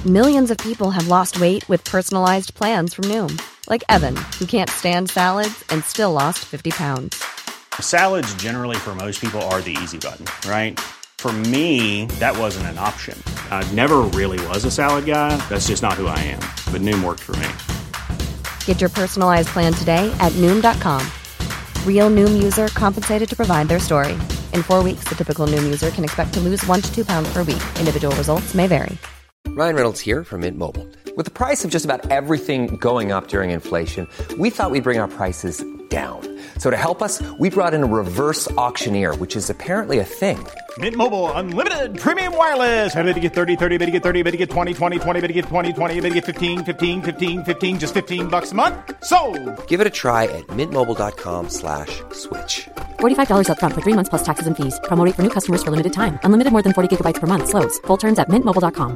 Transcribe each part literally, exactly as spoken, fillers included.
Millions of people have lost weight with personalized plans from Noom. Like Evan, who can't stand salads and still lost fifty pounds. Salads generally for most people are the easy button, right? For me, that wasn't an option. I never really was a salad guy. That's just not who I am. But Noom worked for me. Get your personalized plan today at Noom dot com. Real Noom user compensated to provide their story. In four weeks, the typical Noom user can expect to lose one to two pounds per week. Individual results may vary. Ryan Reynolds here from Mint Mobile. With the price of just about everything going up during inflation, we thought we'd bring our prices down. So to help us, we brought in a reverse auctioneer, which is apparently a thing. Mint Mobile Unlimited Premium Wireless. How to get thirty, thirty, how to get thirty, how to get twenty, twenty, twenty, how to get twenty, twenty, how to get fifteen, fifteen, fifteen, fifteen, just fifteen bucks a month? Sold! Give it a try at mintmobile.com slash switch. forty-five dollars up front for three months plus taxes and fees. Promo rate for new customers for limited time. Unlimited more than forty gigabytes per month. Slows full terms at mint mobile dot com.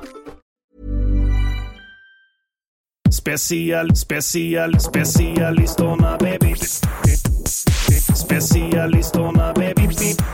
Special, special, specialistorna baby. Specialistorna baby.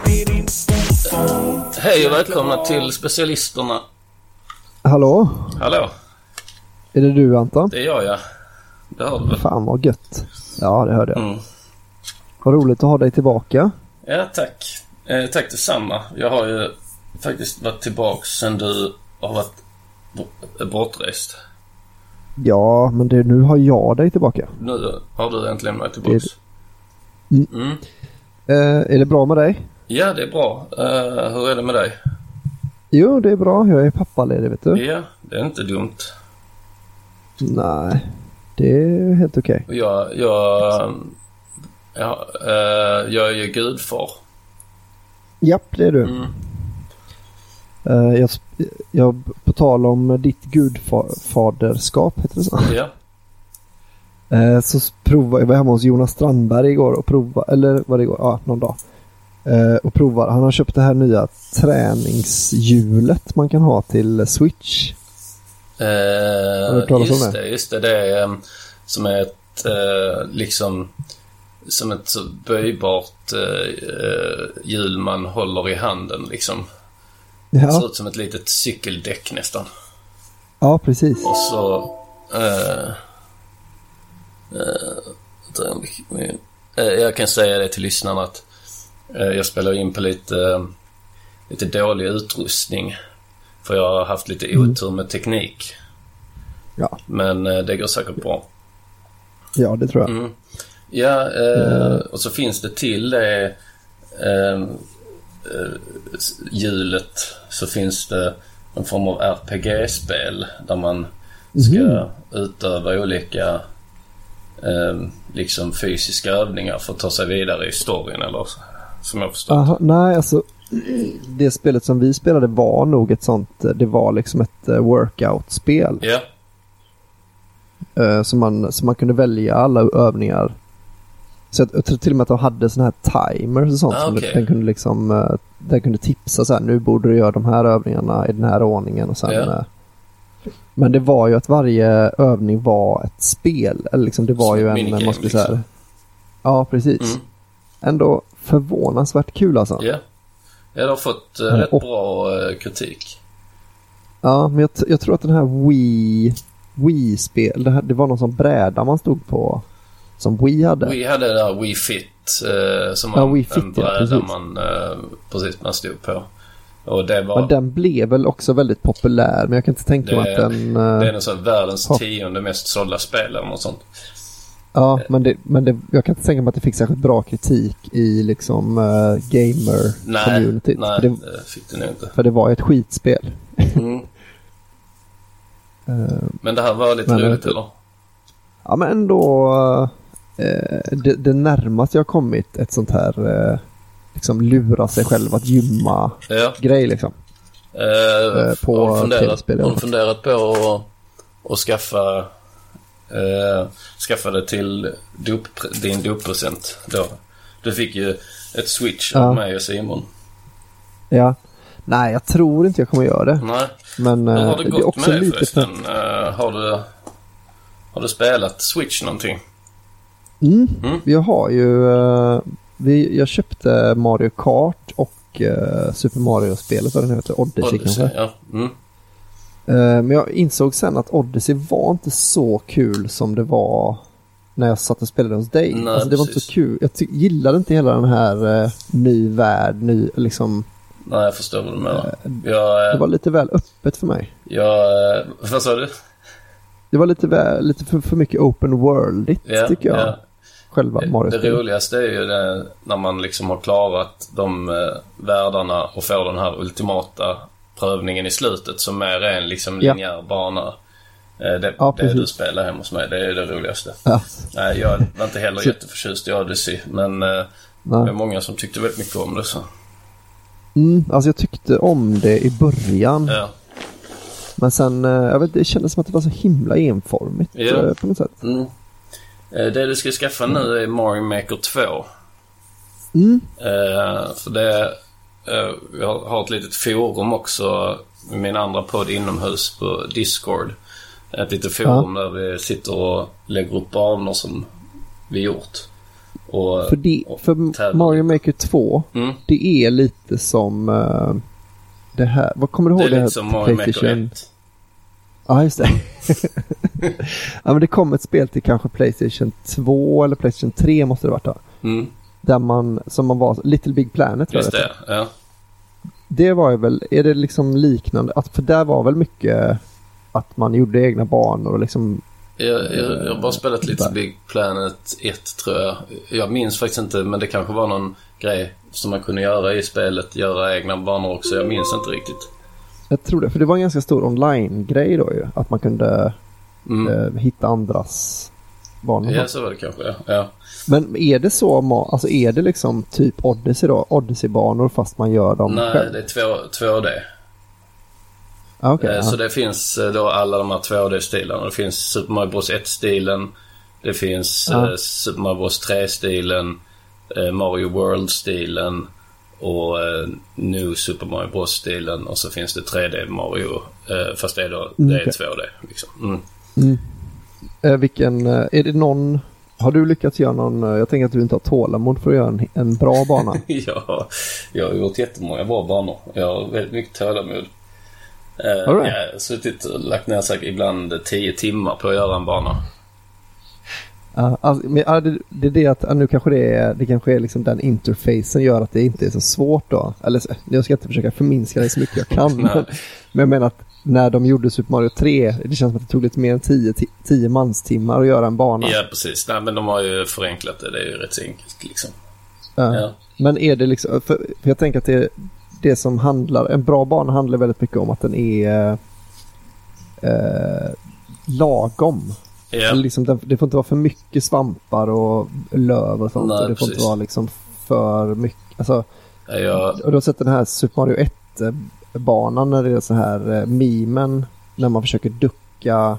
Hej och välkomna till specialisterna. Hallå? Hallå? Är det du, Anton? Det är jag, ja. Det hör du väl? Fan vad gött. Ja, det hörde jag. Mm. Vad roligt att ha dig tillbaka. Ja, tack. Eh, tack detsamma. Jag har ju faktiskt varit tillbaka sen du har varit b- bortrest. Ja, men det, nu har jag dig tillbaka. Nu har du äntligen varit tillbaka. Det... Mm. Mm. Eh, är det bra med dig? Ja, det är bra. Uh, hur är det med dig? Jo, det är bra. Jag är pappaledig, vet du. Ja, det är inte dumt. Nej, det är helt okej. Okay. Jag, jag, ja, uh, jag är ju gudfar. Japp, det är du. Mm. Uh, jag, jag, på tal om ditt gudfaderskap, heter det så? Ja. Uh, så prova, jag var hemma hos Jonas Strandberg igår och prova, eller var det igår? Ja, någon dag. Uh, och provar. Han har köpt det här nya träningshjulet man kan ha till Switch. Uh, just det, just det. Det är um, som är ett uh, liksom som ett så böjbart uh, hjul man håller i handen liksom. Ja. Det ser ut som ett litet cykeldäck nästan. Ja, precis. Och så uh, uh, uh, jag kan säga det till lyssnarna att uh, jag spelar in på lite uh, lite dålig utrustning för jag har haft lite otur med teknik. Ja. Men uh, det går säkert bra. Ja, det tror jag. Mm. Ja, uh, uh. och så finns det till det uh, hjulet så finns det en form av R P G-spel där man ska mm. utöva olika eh, liksom fysiska övningar för att ta sig vidare i storyn eller så, som jag förstår. Aha, nej, alltså det spelet som vi spelade var nog ett sånt, det var liksom ett uh, workout-spel. Ja. Uh, så man, så man kunde välja alla övningar. Så jag tror till och med att de hade såna här timers och sånt. Ah, okay. Som den kunde liksom uh, den kunde tipsa så här, nu borde du göra de här övningarna i den här ordningen och sen ja. uh, men det var ju att varje övning var ett spel eller liksom det var så ju en minigame, man skulle liksom. Säga. Ja, precis. Mm. Ändå förvånansvärt kul alltså. Ja. Jag har fått uh, rätt och, bra uh, kritik. Ja, men jag, jag tror att den här Wii Wii-spel, det, här, det var någon som bräda man stod på som Wii hade. Wii hade det där Wii Fit uh, som ja, man, Wii Fit, en bräda ja, precis. man uh, precis man stod på. Och det var... Men den blev väl också väldigt populär, men jag kan inte tänka mig att den... Uh, det är en sån världens har... tionde mest sålda spel eller något sånt. Ja, men, det, men det, jag kan inte tänka mig att det fick särskilt bra kritik i liksom uh, gamer-community. Nej, nej det, det fick det nog inte. För det var ett skitspel. Mm. uh, men det här var lite roligt, eller? Ja, men ändå... Uh, det, det närmaste jag kommit ett sånt här... Uh, liksom lura sig själv att gymma ja. grej liksom. Uh, uh, på hon funderat, hon funderat på att, att skaffa uh, skaffa det till dop, din doppresent då. Du fick ju ett Switch ja. Av mig och Simon. Ja. Nej, jag tror inte jag kommer göra det. Nej. Men uh, har det gått det är också med dig lite förresten? Uh, har du har du spelat Switch någonting? Mm. mm. Jag har ju uh, Vi, jag köpte Mario Kart och uh, Super Mario-spelet, vad den heter, Odyssey, Odyssey kanske. Ja. Mm. Uh, men jag insåg sen att Odyssey var inte så kul som det var när jag satt och spelade hos dig. Nej, alltså, det var inte så kul. Jag ty- gillade inte hela den här uh, ny värld, ny liksom... Nej, jag förstår vad du menar. Uh, jag, det var lite väl öppet för mig. Jag, vad sa du? Det var lite, väl, lite för, för mycket open worldigt, ja, tycker jag. Ja. Själva Mario. Det, det roligaste är ju det, när man liksom har klarat de uh, världarna och får den här ultimata prövningen i slutet som är en liksom linjär ja. bana. Uh, det, ja, det du spelar hemma hos mig, det är det roligaste. Ja. Uh, jag var inte heller så... jätteförtjust i Odyssey, men uh, det är många som tyckte väldigt mycket om det. Så. Mm, alltså jag tyckte om det i början. Ja. Men sen, jag vet, det kändes som att det var så himla enformigt ja. på något sätt. Mm. Det du ska skaffa nu är Mario Maker två. Mm. Uh, för det, uh, jag har ett litet forum också med min andra podd inomhus på Discord. Ett litet forum ja. där vi sitter och lägger upp banor som vi gjort. Och, för det, för Mario Maker två, mm. det är lite som uh, det här, vad kommer du ihåg det, det här som Mario Maker ett. Ja, just det. Ja, men det kom ett spel till kanske PlayStation två eller PlayStation tre måste det varit då. Mm. Där man, som man var, Little Big Planet. Just det, ja. Det var ju väl, är det liksom liknande, att, för där var väl mycket att man gjorde egna banor och liksom... Jag, jag, jag har bara spelat Little Big Planet ett tror jag. Jag minns faktiskt inte, men det kanske var någon grej som man kunde göra i spelet, göra egna banor också. Jag minns inte riktigt. Jag tror det, för det var en ganska stor online-grej då ju. Att man kunde mm. eh, hitta andras banor. Ja, så var det kanske, ja. ja. Men är det så, alltså är det liksom typ Odyssey då? Odyssey-banor fast man gör dem Nej, själv? det är två, två D. Ah, okay, eh, så ja. det finns då alla de här två D-stilarna. Det finns Super Mario Bros ett-stilen. Det finns ah. eh, Super Mario Bros tre-stilen. Eh, Mario World-stilen. Och eh, New Super Mario Bros-stilen. Och så finns det tre D Mario. Eh, fast det är då det är okay. två D liksom. Mm. Mm. Eh, vilken, eh, är det någon... Har du lyckats göra någon... Jag tänker att du inte har tålamod för att göra en, en bra bana. Ja, jag har gjort jättemånga bra banor. Jag har väldigt mycket tålamod. Eh, right. Jag har suttit och lagt ner säkert ibland tio timmar på att göra en bana. Uh, alltså, men, uh, det, det är det att uh, nu kanske det är, det kanske är liksom den interfacen gör att det inte är så svårt då. Eller jag ska inte försöka förminska det så mycket jag kan. men, men jag menar att när de gjorde Super Mario tre, det känns som att det tog lite mer än tio manstimmar att göra en bana. Ja, precis. Nej, men de har ju förenklat det. Det är ju rätt så enkelt liksom. Uh, ja. Men är det liksom, för, för jag tänker att det, det som handlar, en bra bana handlar väldigt mycket om att den är uh, lagom. Yeah. Liksom, det får inte vara för mycket svampar och löv och sånt. Nej, och det får precis. inte vara liksom för mycket. Alltså, ja, jag... Och du har sett den här Super Mario ett-banan när det är så här eh, memen när man försöker ducka.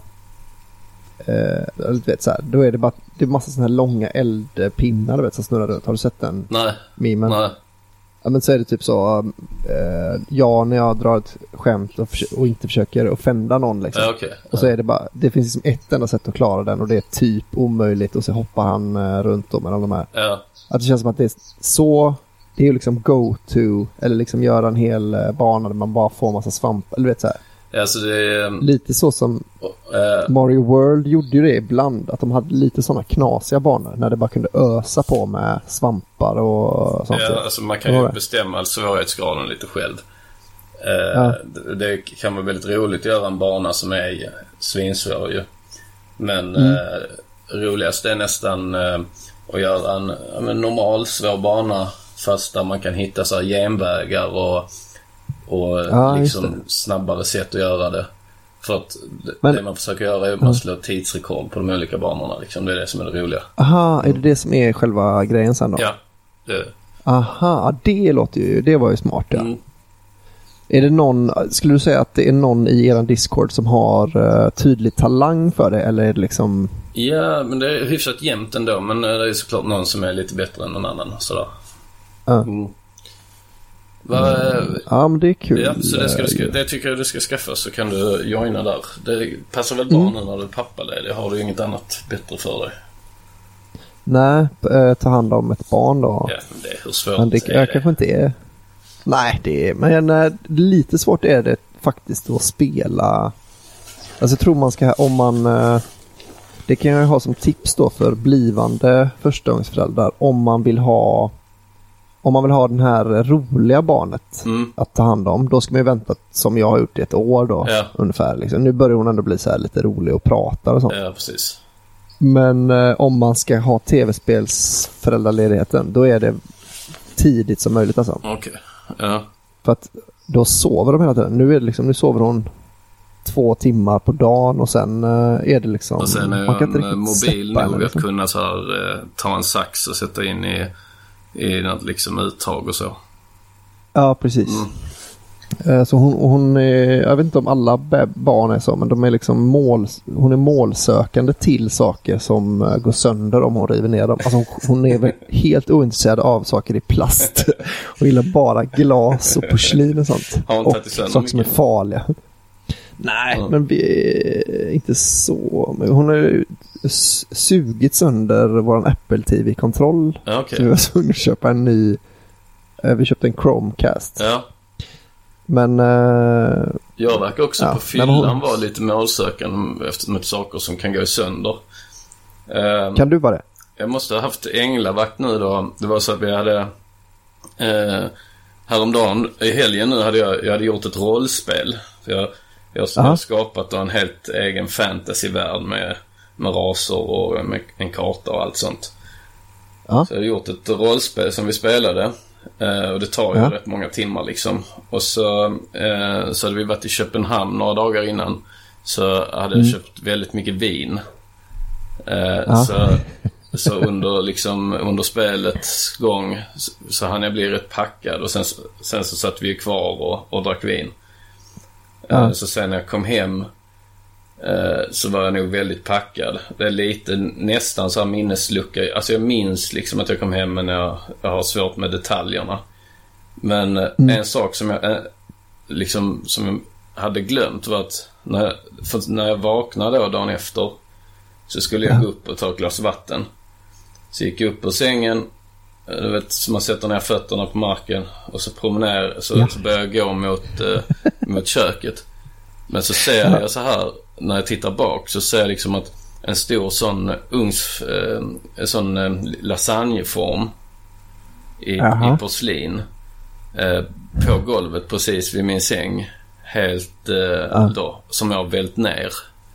Eh, du vet, så här, då är det bara det är massa såna här långa eldpinnar, du vet, som snurrar runt. Har du sett den? Nej. Memen? Nej. Ja, men så är det typ så eh, ja, när jag drar ett skämt och, förs- och inte försöker offenda någon liksom. Ja, okay. Och så är det bara, det finns liksom ett enda sätt att klara den och det är typ omöjligt och så hoppar han eh, runt om mellan de här. Ja. Att det känns som att det är så, det är ju liksom go to eller liksom göra en hel eh, bana där man bara får massa svamp eller vet så här. Alltså det är, lite så som uh, Mario World gjorde ju det ibland, att de hade lite sådana knasiga banor när det bara kunde ösa på med svampar och sånt. Ja, alltså man kan ju bestämma svårighetsgraden lite själv. Uh, ja. det, det kan vara väldigt roligt att göra en bana som är svinsvår ju. Men mm. uh, roligast är nästan uh, att göra en, en normal svår bana fast där man kan hitta så här genvägar och och ja, liksom snabbare sätt att göra det. För att det, men, det man försöker göra är att man slår tidsrekord på de olika banorna liksom. Det är det som är det roliga. Aha, är det det som är själva grejen sen då? Ja, det. Aha, det låter ju, det var ju smart, ja. Mm. Är det någon, skulle du säga att det är någon i er Discord som har uh, tydlig talang för det, eller är det liksom... Ja, men det är hyfsat jämnt ändå, men det är såklart någon som är lite bättre än någon annan, sådär. Ja. Mm. Va, mm. Ja, men det är kul. Ja, så det, ska du ska, det tycker jag du ska skaffa, så kan du joina där. Det passar väl bra mm. nu när du är pappa det. Det har du inget annat bättre för dig. Nej, äh, ta hand om ett barn då. Ja, det är hur svårt men det, är jag kanske inte är... Nej, det är... Men äh, lite svårt är det faktiskt då spela. Alltså jag tror man ska, om man, det kan jag ha som tips då för blivande förstagångsföräldrar, om man vill ha om man vill ha den här roliga barnet mm. att ta hand om, då ska man ju vänta som jag har gjort i ett år då ja. ungefär liksom. Nu börjar hon ändå bli så här lite rolig och prata och sånt. Ja, precis. Men eh, om man ska ha tv-spelsföräldraledigheten, då är det tidigt som möjligt alltså. Okej. Okay. Ja. För att då sover de hela tiden. Nu är det liksom, nu sover hon två timmar på dagen och sen uh, är det liksom... Och sen är man kan inte mobil nog liksom. Att kunna så här, uh, ta en sax och sätta in i, i något liksom uttag och så. Ja, precis. Mm. Uh, så hon, hon är, jag vet inte om alla barn är så, men de är liksom mål, hon är målsökande till saker som uh, går sönder om hon river ner dem. Alltså hon, hon är väl helt ointresserad av saker i plast. Hon gillar bara glas och porslin och sånt. Och saker som är farliga. Nej, mm. men vi är inte så. Hon har ju sugit sönder våran Apple T V-kontroll. Okay. Så vi var tvungna att köpa en ny. Vi köpte en Chromecast. Ja. Men uh, jag verkar också ja, på fyllan hon... vara lite målsökande efter med saker som kan gå sönder. Um, kan du vara det? Jag måste ha haft änglavakt nu då. Det var så att vi hade uh, häromdagen i helgen nu hade jag, jag hade gjort ett rollspel. Så jag Jag har skapat en helt egen fantasyvärld med, med raser och med en karta och allt sånt. Ja. Så jag har gjort ett rollspel som vi spelade. Eh, och det tar ju ja. rätt många timmar liksom. Och så, eh, så hade vi varit i Köpenhamn några dagar innan. Så hade jag mm. köpt väldigt mycket vin. Eh, ja. så, så under, liksom, under spelets gång så, så hann jag bli rätt packad. Och sen, sen så satt vi kvar och, och drack vin. Ja. Så sen när jag kom hem så var jag nog väldigt packad. Det är lite nästan så här minneslucka. Alltså jag minns liksom att jag kom hem, men jag, jag har svårt med detaljerna. Men mm. en sak som jag liksom som jag hade glömt var att när jag, för när jag vaknade då dagen efter så skulle jag ja. gå upp och ta ett glas vatten. Så gick jag upp på sängen. Du vet, så man sätter ner fötterna på marken och så promenerar så, ja. så börjar jag gå mot, eh, mot köket. Men så ser ja. jag så här, när jag tittar bak så ser jag liksom att en stor sån ugns, eh, en sån eh, lasagneform i, i porslin eh, på golvet precis vid min säng, helt eh, ja. då, som jag har vält ner.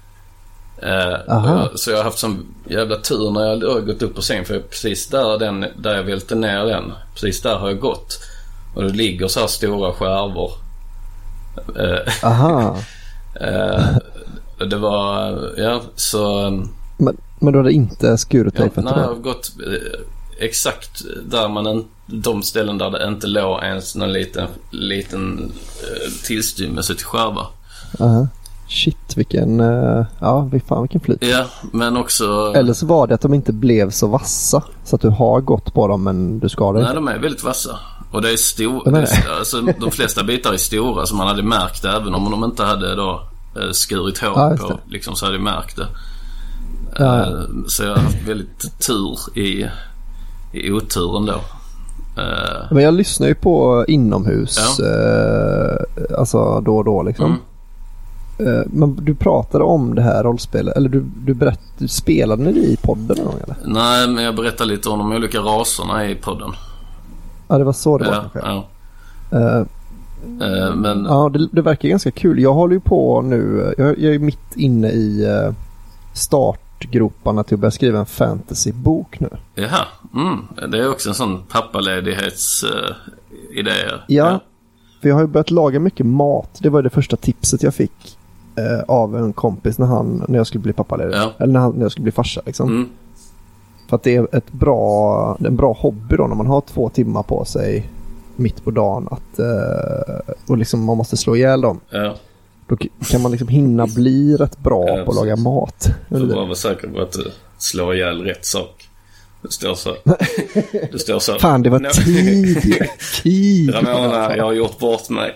Uh, så jag har haft sån jävla tur när jag har gått upp på säng, för precis där, den, där jag välte ner den, precis där har jag gått och det ligger så här stora skärvor. Uh, Aha. uh, det var ja så men, men du hade inte skurit dig för att nej, jag har gått uh, exakt där man en, de ställen där det inte låg ens någon liten, liten uh, tillstymmelse till skärva. Aha. Shit, vilken, uh, ja, fan vilken flyt. Ja, men också... Eller så var det att de inte blev så vassa, så att du har gått på dem men du skadar. Nej, de är väldigt vassa. Och det är stora, de, alltså, de flesta bitar är stora, så man hade märkt det, även om de inte hade då skurit hår ja, på, liksom, så hade jag märkt det. Ja. Uh, så jag har haft väldigt tur i, i oturen då. Uh, men jag lyssnar ju på inomhus, ja. uh, alltså då och då liksom. Mm. Men du pratade om det här rollspelet, eller du, du berättade, spelade ni i podden någon gång eller? Nej, men jag berättade lite om de olika raserna i podden. Ja, det var så det ja, var. Ja. Uh, uh, men... Ja, det, det verkar ganska kul. Jag håller ju på nu, jag, jag är mitt inne i uh, startgroparna till att börja skriva en fantasybok nu. Jaha, mm. Det är också en sån pappaledighets uh, idé. Ja, ja, för jag har ju börjat laga mycket mat. Det var det första tipset jag fick av en kompis när han när jag skulle bli pappaledig. Ja. Eller när, han, när jag skulle bli farsa liksom. Mm. För att det är ett bra, en bra hobby då när man har två timmar på sig mitt på dagen att, uh, och liksom man måste slå ihjäl dem. Ja. Då kan man liksom hinna bli rätt bra ja, på att laga mat. Du var väl säker på att du slår ihjäl rätt sak. Det står så. Det står så. Fan, det var no. tid. tid. Ramona, jag har gjort bort mig.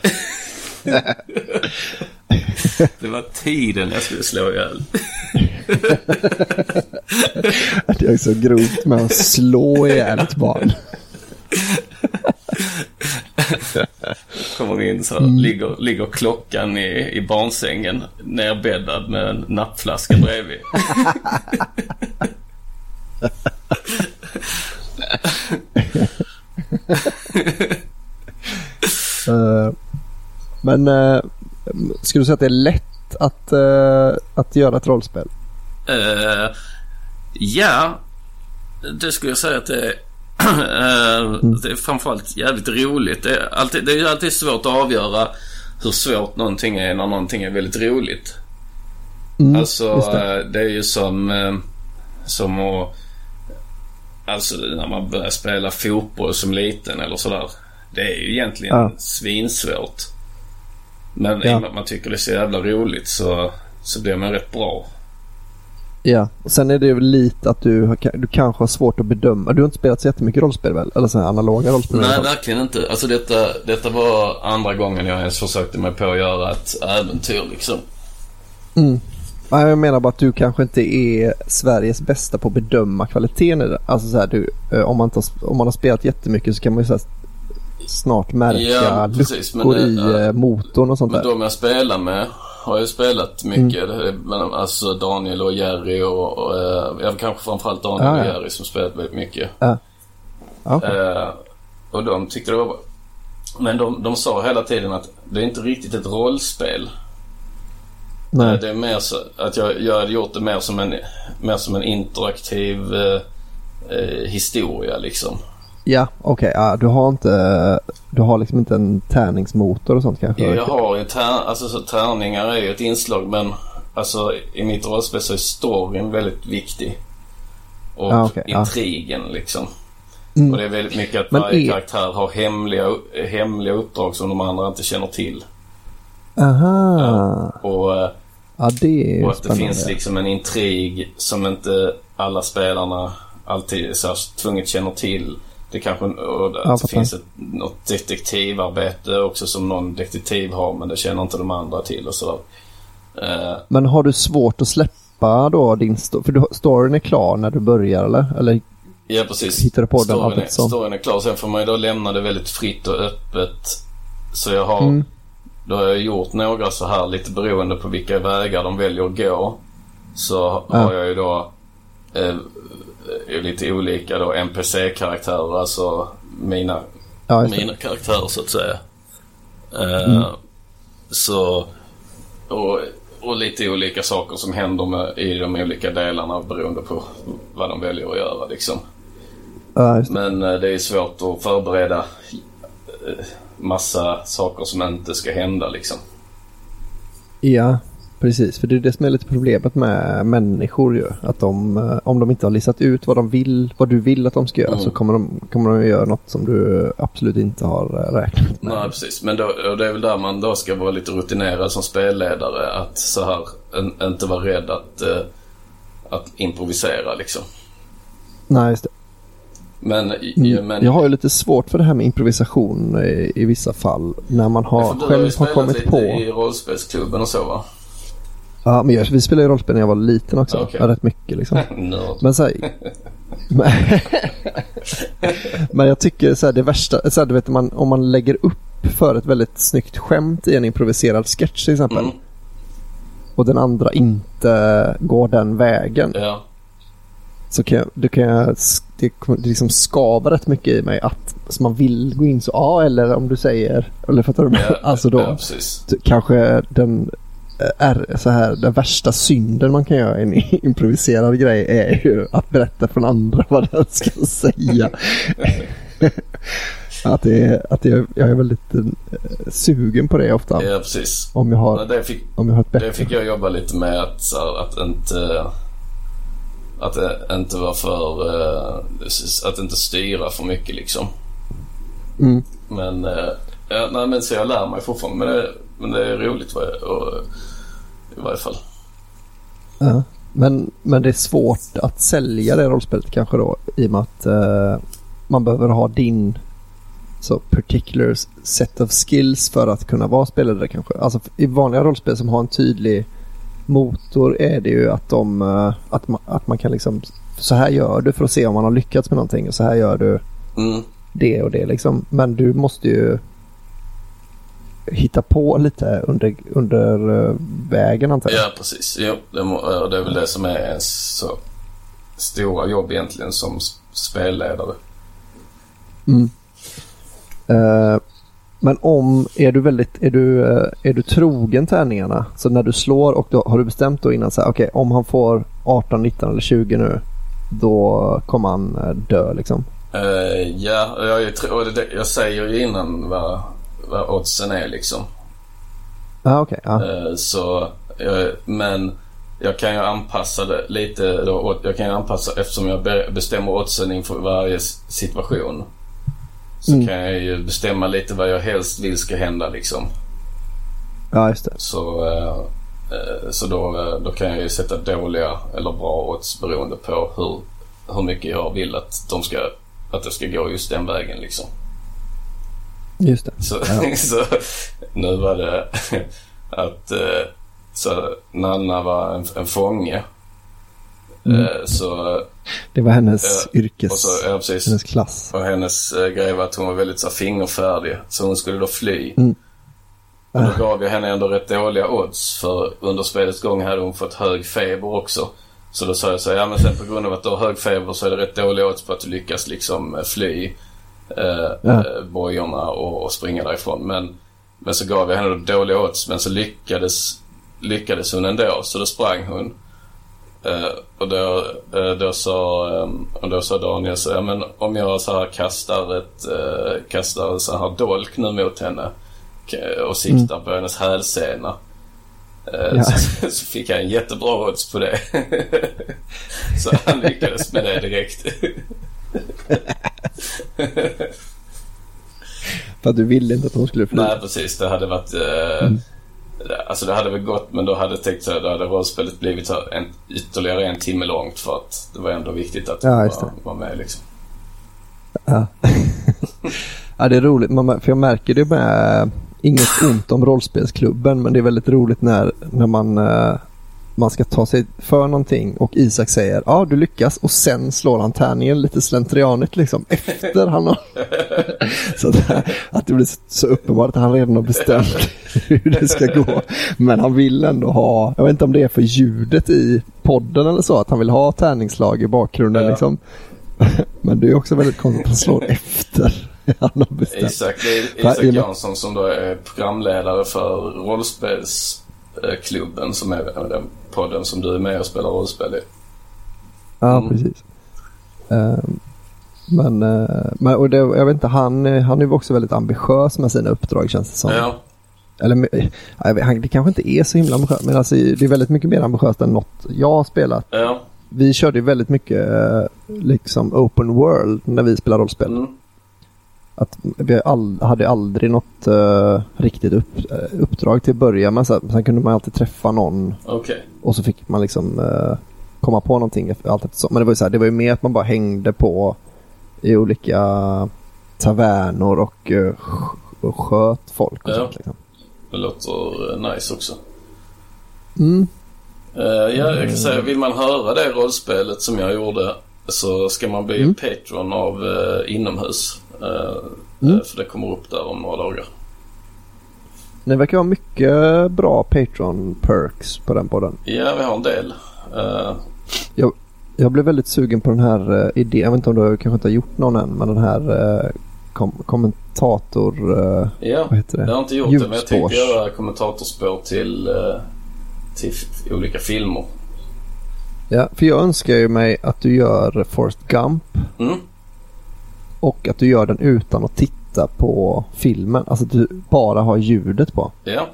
Det var tiden jag skulle slå ihjäl. Det är så grovt med att slå ihjäl ett barn. kommer vi in så mm. ligger, ligger klockan i, i barnsängen nerbäddad med en nappflaska bredvid. uh, men uh, skulle du säga att det är lätt att, uh, att göra ett rollspel? Uh, ja, det skulle jag säga att det är. mm. Det är framförallt jävligt roligt. Det är, alltid, det är ju alltid svårt att avgöra hur svårt någonting är när någonting är väldigt roligt. Mm, alltså det. det är ju som som att, alltså när man börjar spela fotboll som liten eller sådär. Det är ju egentligen ja. svinsvårt. Men ja. när man tycker det är så jävla roligt så, så blir man rätt bra. Ja, och sen är det ju lite att du, du kanske har svårt att bedöma. Du har inte spelat så jättemycket rollspel väl? Eller så här analoga rollspel? Nej, verkligen inte. Alltså detta, detta var andra gången jag ens försökte mig på att göra ett äventyr liksom. Mm. Ja, jag menar bara att du kanske inte är Sveriges bästa på att bedöma kvaliteten i det. Alltså så här, du, om, man tar, om man har spelat jättemycket så kan man ju så här snart märka ja, precis, luckor men, i äh, motorn och sånt men där. Men de jag spelar med har jag spelat mycket. Mm. Alltså Daniel och Jerry och, och jag kanske framförallt Daniel ah, ja. och Jerry som spelat väldigt mycket. Ah. Okay. Uh, och de tyckte det var bra. Men de, de sa hela tiden att det är inte riktigt ett rollspel. Nej. Uh, det är mer så att jag, jag hade gjort det mer som en, mer som en interaktiv uh, uh, historia liksom. Ja, okej. Okay. Ja, du har inte du har liksom inte en tärningsmotor och sånt kanske? Ja, jag har ju tär, alltså så tärningar är ju ett inslag, men alltså i mitt rollspel så är storyn väldigt viktig. Och ah, okay. intrigen ja. liksom. Mm. Och det är väldigt mycket att men varje är... karaktär har hemliga, hemliga uppdrag som de andra inte känner till. Aha. Ja, och, ja, det är och att det finns liksom en intrig som inte alla spelarna alltid så här tvunget känner till. Det kanske och att ja, det finns ett, något detektivarbete också som någon detektiv har, men det känner inte de andra till och sådär. Uh, men har du svårt att släppa då din sto- för du, storyn är klar när du börjar eller? eller ja, precis. Hittar du på storyn, den är, storyn är klar, sen får man ju då lämna det väldigt fritt och öppet. Så jag har mm. då har jag gjort några så här lite beroende på vilka vägar de väljer att gå. Så ja. har jag ju då eh, är lite olika då N P C-karaktärer, alltså mina, ja, mina karaktärer så att säga. Uh, mm. Så och, och lite olika saker som händer med, i de olika delarna beroende på vad de väljer att göra liksom. Ja, men uh, det är svårt att förbereda uh, massa saker som inte ska hända liksom. Ja, precis, för det är det som är lite problemet med människor ju. Att de, om de inte har listat ut vad de vill, vad du vill att de ska göra, mm. så kommer de, kommer de att göra något som du absolut inte har räknat med. Nej, precis. Men då, och det är väl där man då ska vara lite rutinerad som spelledare, att så här, en, inte vara rädd att, uh, att improvisera liksom. Nej, just det. Men, ja, men jag har ju lite svårt för det här med improvisation i, i vissa fall. När man har själv har kommit på i rollspelsklubben och så, va? Ja, men jag, vi spelade rollspel när jag var liten också. Okay. Ja, rätt mycket liksom. Men så här, men, men jag tycker så här, det värsta så här, du vet, man, om man lägger upp för ett väldigt snyggt skämt i en improviserad sketch till exempel, mm. och den andra inte går den vägen, ja. så kan jag, det kan jag det, det liksom skavar rätt mycket i mig att så man vill gå in så, ja, eller om du säger, eller fattar du, ja, alltså då ja, kanske den är så här, den värsta synden man kan göra i en improviserad grej är ju att berätta för andra vad den ska säga. att det är, att det är, jag är väldigt uh, sugen på det ofta. Ja, precis. Om jag har, det fick, om jag har ett bättre. Det fick jag jobba lite med, att, så, att inte att det inte var för uh, att inte styra för mycket liksom. Mm. Men uh, ja, nej, men så jag lär mig fortfarande, men det, men det är roligt och, och, i varje fall. Ja, men, men det är svårt att sälja det rollspelet kanske då, i och med att uh, man behöver ha din så particular set of skills för att kunna vara spelare kanske. Alltså i vanliga rollspel som har en tydlig motor är det ju att de uh, att, man, att man kan liksom, så här gör du för att se om man har lyckats med någonting, och så här gör du mm. det och det liksom. Men du måste ju hitta på lite under, under uh, vägen antar jag. Ja, precis. Jo, det, må, det är väl det som är ens så stora jobb egentligen som spelledare. Mm. Uh, men om, är du väldigt, är du, uh, är du trogen tärningarna? Så när du slår och då har du bestämt då innan så här, okej, okay, om han får arton, nitton eller tjugo nu, då kommer han uh, dö liksom? Uh, ja, jag, jag, jag säger ju innan vad, vad oddsen är liksom. Ah, okay, ah. Uh, så, uh, men jag kan ju anpassa det lite då, jag kan ju anpassa eftersom jag bestämmer oddsen inför varje situation. Så mm. kan jag ju bestämma lite vad jag helst vill ska hända liksom. Ja, just det. Så, uh, uh, så då, då kan jag ju sätta dåliga eller bra odds beroende på hur, hur mycket jag vill att de ska att det ska gå just den vägen liksom. Just det. Så, ja. så nu var det att uh, så Nanna var en, en fånge. Mm. Uh, så det var hennes uh, yrkes och så, ja, precis. Hennes klass. Och hennes uh, grej var att hon var väldigt så fingerfärdig. Så hon skulle då fly. Mm. Och då gav jag henne ändå rätt dåliga odds. För under spelets gång hade hon fått hög feber också. Så då sa jag så här, ja men sen på grund av att du har hög feber så är det rätt dåliga odds på att du lyckas liksom fly uh, ja. uh, bojorna och, och springa därifrån. Men, men så gav jag henne då dåliga odds. Men så lyckades lyckades hon ändå, så då sprang hon. Uh, och då, uh, då, sa, um, och då sa Daniel så, ja, men om jag så här kastar ett uh, kastar så här dolk nu mot henne och siktar mm. på hennes hälsena uh, ja. så, så fick jag en jättebra odds på det. Så han lyckades med det direkt. För att du ville inte att hon skulle fly. Nej, precis, det hade varit uh, mm. Alltså det hade väl gått, men då hade jag tänkt så här, då hade rollspelet blivit en, ytterligare en timme långt för att det var ändå viktigt att ja, var, var med liksom. Ja. Ja, det är roligt, man, för jag märker det med inget ont om rollspelsklubben, men det är väldigt roligt när, när man, man ska ta sig för någonting och Isak säger, ja du lyckas, och sen slår han tärningen lite slentrianigt liksom, efter han har så att, att det blir så uppenbart att han redan har bestämt hur det ska gå, men han vill ändå ha, jag vet inte om det är för ljudet i podden eller så, att han vill ha tärningslag i bakgrunden ja. Liksom. Men det är också väldigt konstigt att han slår efter han har bestämt. Isak, det är Isak Jansson som då är programledare för rollspelsklubben som är den podden som du är med och spelar rollspel i. Ja, mm. precis. Um, men, uh, men och det, jag vet inte, han, han är ju också väldigt ambitiös med sina uppdrag, känns det som. Ja. Eller, han, det kanske inte är så himla ambitiöst, men alltså, det är väldigt mycket mer ambitiöst än något jag har spelat. Ja. Vi körde ju väldigt mycket liksom open world när vi spelade rollspel. Mm. Att vi all, hade aldrig något uh, riktigt upp, uh, uppdrag till att börja med. Sen, sen kunde man alltid träffa någon. Okay. Och så fick man liksom uh, komma på någonting. Allt efter så. Men det var ju så här, det var ju mer att man bara hängde på i olika tavernor och, uh, och sköt folk. Och ja. Sånt, liksom. Det låter uh, nice också. Mm. Uh, ja, jag kan säga, vill man höra det rollspelet som jag gjorde så ska man bli mm. Patreon av uh, Inomhus. Uh, mm. För det kommer upp där om några dagar. Det verkar vara mycket bra Patreon-perks på den podden. Ja, vi har en del. Uh... Jag, jag blev väldigt sugen på den här uh, idén. Jag vet inte om du kanske inte har gjort någon än, men den här uh, kom- kommentator... Uh, ja, vad heter det? Jag har inte gjort Ljusspårs. Det, men jag tänkte göra kommentatorspår till, uh, till f- olika filmer. Ja, för jag önskar ju mig att du gör Forrest Gump. Mm. Och att du gör den utan att titta på filmen. Alltså att du bara har ljudet på. Ja.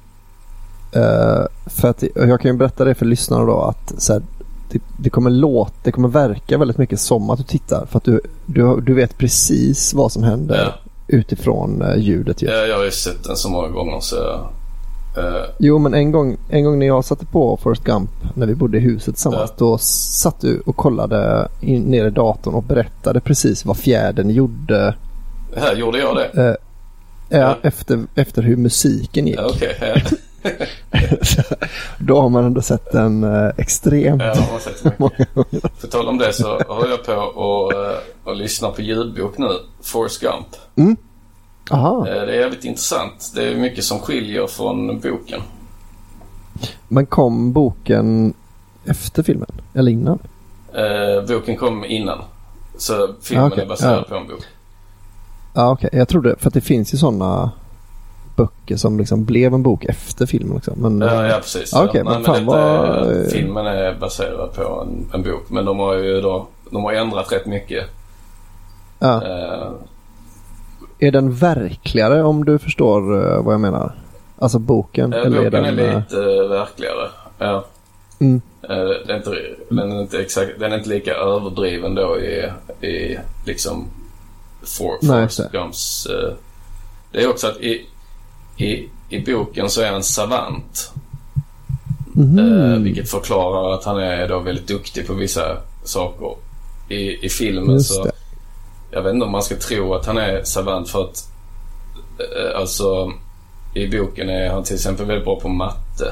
Uh, för att jag kan ju berätta det för lyssnarna då, att så här, det, det kommer låta, det kommer verka väldigt mycket som att du tittar. För att du, du, du vet precis vad som händer ja. Utifrån uh, ljudet. Ju. Ja, jag har ju sett den så många gånger så... Uh... Jo, men en gång, en gång när jag satte på Forrest Gump när vi bodde i huset tillsammans, ja. Då satt du och kollade in, ner i datorn och berättade precis vad fjärden gjorde. Här gjorde jag det? Uh, ja, ja. Efter, efter hur musiken gick. Ja, okej. Okay. Då har man ändå sett den uh, extremt ja, man har sett många gånger. För tal om det så har jag på och, uh, och lyssnar på ljudbok nu, Forrest Gump. Mm. Aha. Det är jävligt intressant. Det är mycket som skiljer från boken. Men kom boken efter filmen? Eller innan? Eh, boken kom innan. Så filmen ah, okay. är baserad ja. på en bok. Ja, okej. Okay. Jag trodde, för att det finns ju sådana böcker som liksom blev en bok efter filmen också. Men, ja, ja, precis. Ah, okay, ja. men Nej, fan men detta, vad... filmen är baserad på en, en bok. Men de har ju då, de har ändrat rätt mycket. Ja. Eh, är den verkligare, om du förstår uh, vad jag menar? Alltså boken? eh, eller boken är, den, är lite uh, verkligare. Ja. Mm. Uh, det är inte, den, är inte exakt, den är inte lika överdriven då i, i liksom For, Forrest Gumps. Uh, det är också att i, i, i boken så är han en savant. Mm. Uh, vilket förklarar att han är då väldigt duktig på vissa saker. I, i filmen Just så det. Jag vet inte om man ska tro att han är savant för att uh, alltså i boken är han till exempel väldigt bra på matte.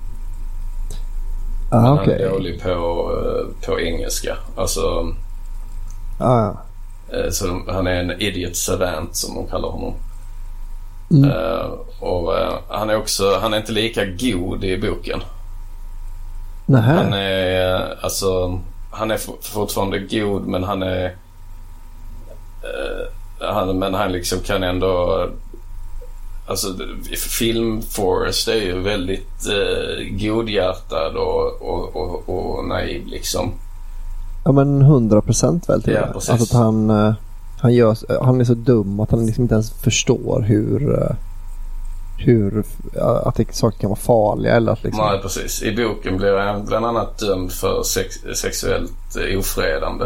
Ah, men okay. han är dålig på, uh, på engelska. Alltså ah. uh, så han är en idiot savant som de kallar honom. Mm. Uh, och uh, han är också han är inte lika god i boken. Nähä. Han är uh, alltså han är fortfarande god, men han är uh, han, men han liksom kan ändå alltså film Forrest är ju väldigt uh, godhjärtad och, och, och, och naiv liksom. Ja, men hundra procent väl till ja, det. Alltså att han uh, han gör han är så dum att han liksom inte ens förstår hur uh, hur uh, att det, saker kan vara farliga eller att liksom... Nej, precis. I boken blir han bland annat dömd för sex, sexuellt ofredande.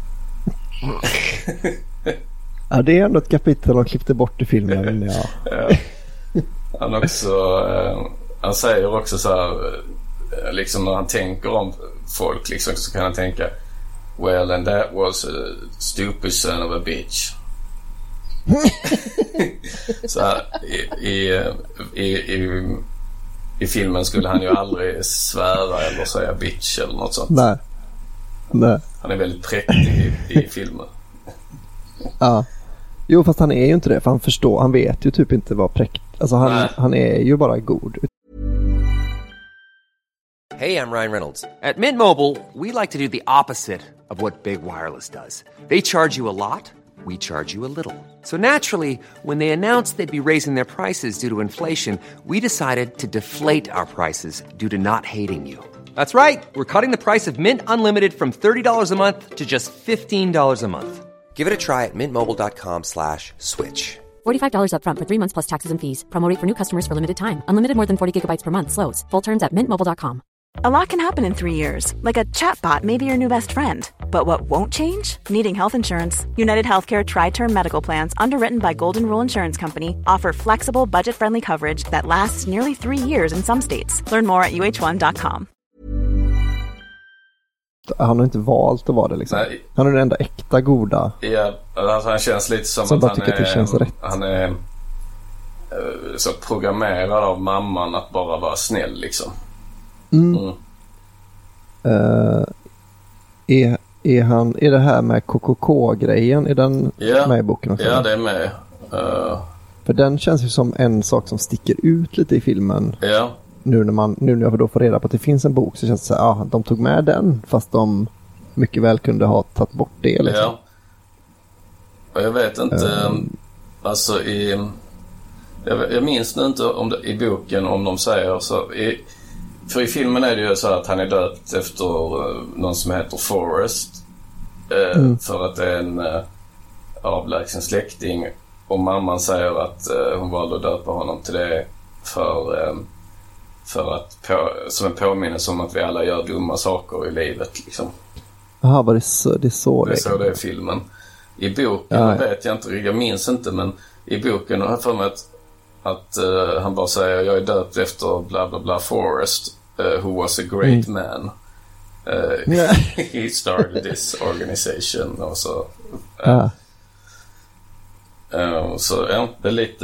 Ja, det är ändå ett kapitel de klippte bort i filmen. Ja. Ja. Han också uh, han säger också så här uh, liksom när han tänker om folk liksom, så kan han tänka well, and that was a stupid son of a bitch. Så här, i, i, i, i, i filmen skulle han ju aldrig svära eller säga bitch eller något sånt. Nej. Nej. Han är väldigt präktig i, i filmen. Ja. Jo, fast han är ju inte det, för han förstår, han vet ju typ inte vad präkt. Alltså han, han är ju bara god. Hey, I'm Ryan Reynolds. At Mint Mobile, we like to do the opposite of what Big Wireless does. They charge you a lot, we charge you a little. So naturally, when they announced they'd be raising their prices due to inflation, we decided to deflate our prices due to not hating you. That's right. We're cutting the price of Mint Unlimited from thirty dollars a month to just fifteen dollars a month. Give it a try at mintmobile.com slash switch. forty-five dollars up front for three months plus taxes and fees. Promo rate for new customers for limited time. Unlimited more than forty gigabytes per month slows. Full terms at mint mobile dot com. A lot can happen in three years, like a chatbot may be your new best friend. But what won't change? Needing health insurance. United Healthcare Tri-Term Medical Plans, underwritten by Golden Rule Insurance Company, offer flexible, budget-friendly coverage that lasts nearly three years in some states. Learn more at u h one dot com. Han har inte valt att vara det liksom. Nej. Han är den enda äkta goda. Ja, alltså han känns lite som, som att han är, att känns rätt. Han är uh, så programmerad av mamman att bara vara snäll liksom. Mm. Mm. Uh, är, är, han, är det här med K K K-grejen, är den yeah. med i boken också? Ja, det är med. Uh... För den känns ju som en sak som sticker ut lite i filmen. Ja. Yeah. Nu när, man, nu när jag då får reda på att det finns en bok så känns det så här, ja, de tog med den fast de mycket väl kunde ha tagit bort det liksom. Ja. Och jag vet inte, um, alltså i... Jag, jag minns nu inte om det, i boken om de säger så... I, för i filmen är det ju så att han är döpt efter uh, någon som heter Forrest. Uh, mm. För att det är en uh, avlägsen släkting. Och mamman säger att uh, hon valde att döpa honom till det för... Um, för att på, som en påminnelse om att vi alla gör dumma saker i livet liksom. Jaha, var det så det är så det, det är så det är i filmen. I boken ja, vet jag inte, jag minns inte, men i boken har jag för mig att, att uh, han bara säger jag är döpt efter bla bla bla Forrest uh, who was a great mm. man. Uh, yeah. He started this organization och så. Uh, ja. Uh, så ja, det är lite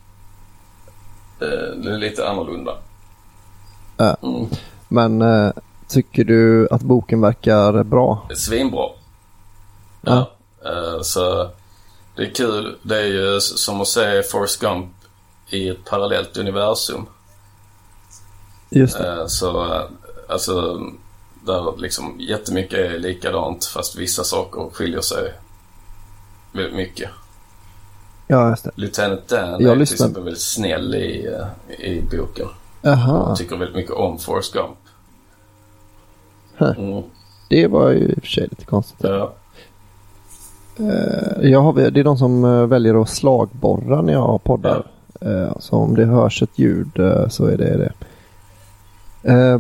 uh, det är lite annorlunda. Ja. Mm. Men uh, tycker du att boken verkar bra? Svinbra. Ja. Ja. Uh, så Det är kul. Det är ju som att se Forrest Gump i ett parallellt universum. Just det. Eh, så alltså där liksom jättemycket är likadant fast vissa saker skiljer sig väldigt mycket. Ja, just det. Lieutenant Dan jag är till lyssnar... exempel väldigt snäll i, i boken. Aha. Jag tycker väldigt mycket om Forrest Gump. Mm. Det var ju i och för sig lite konstigt. Ja. Uh, jag har, det är de som uh, väljer att slagborra när jag poddar. Ja. Uh, så om det hörs ett ljud uh, så är det det. Uh,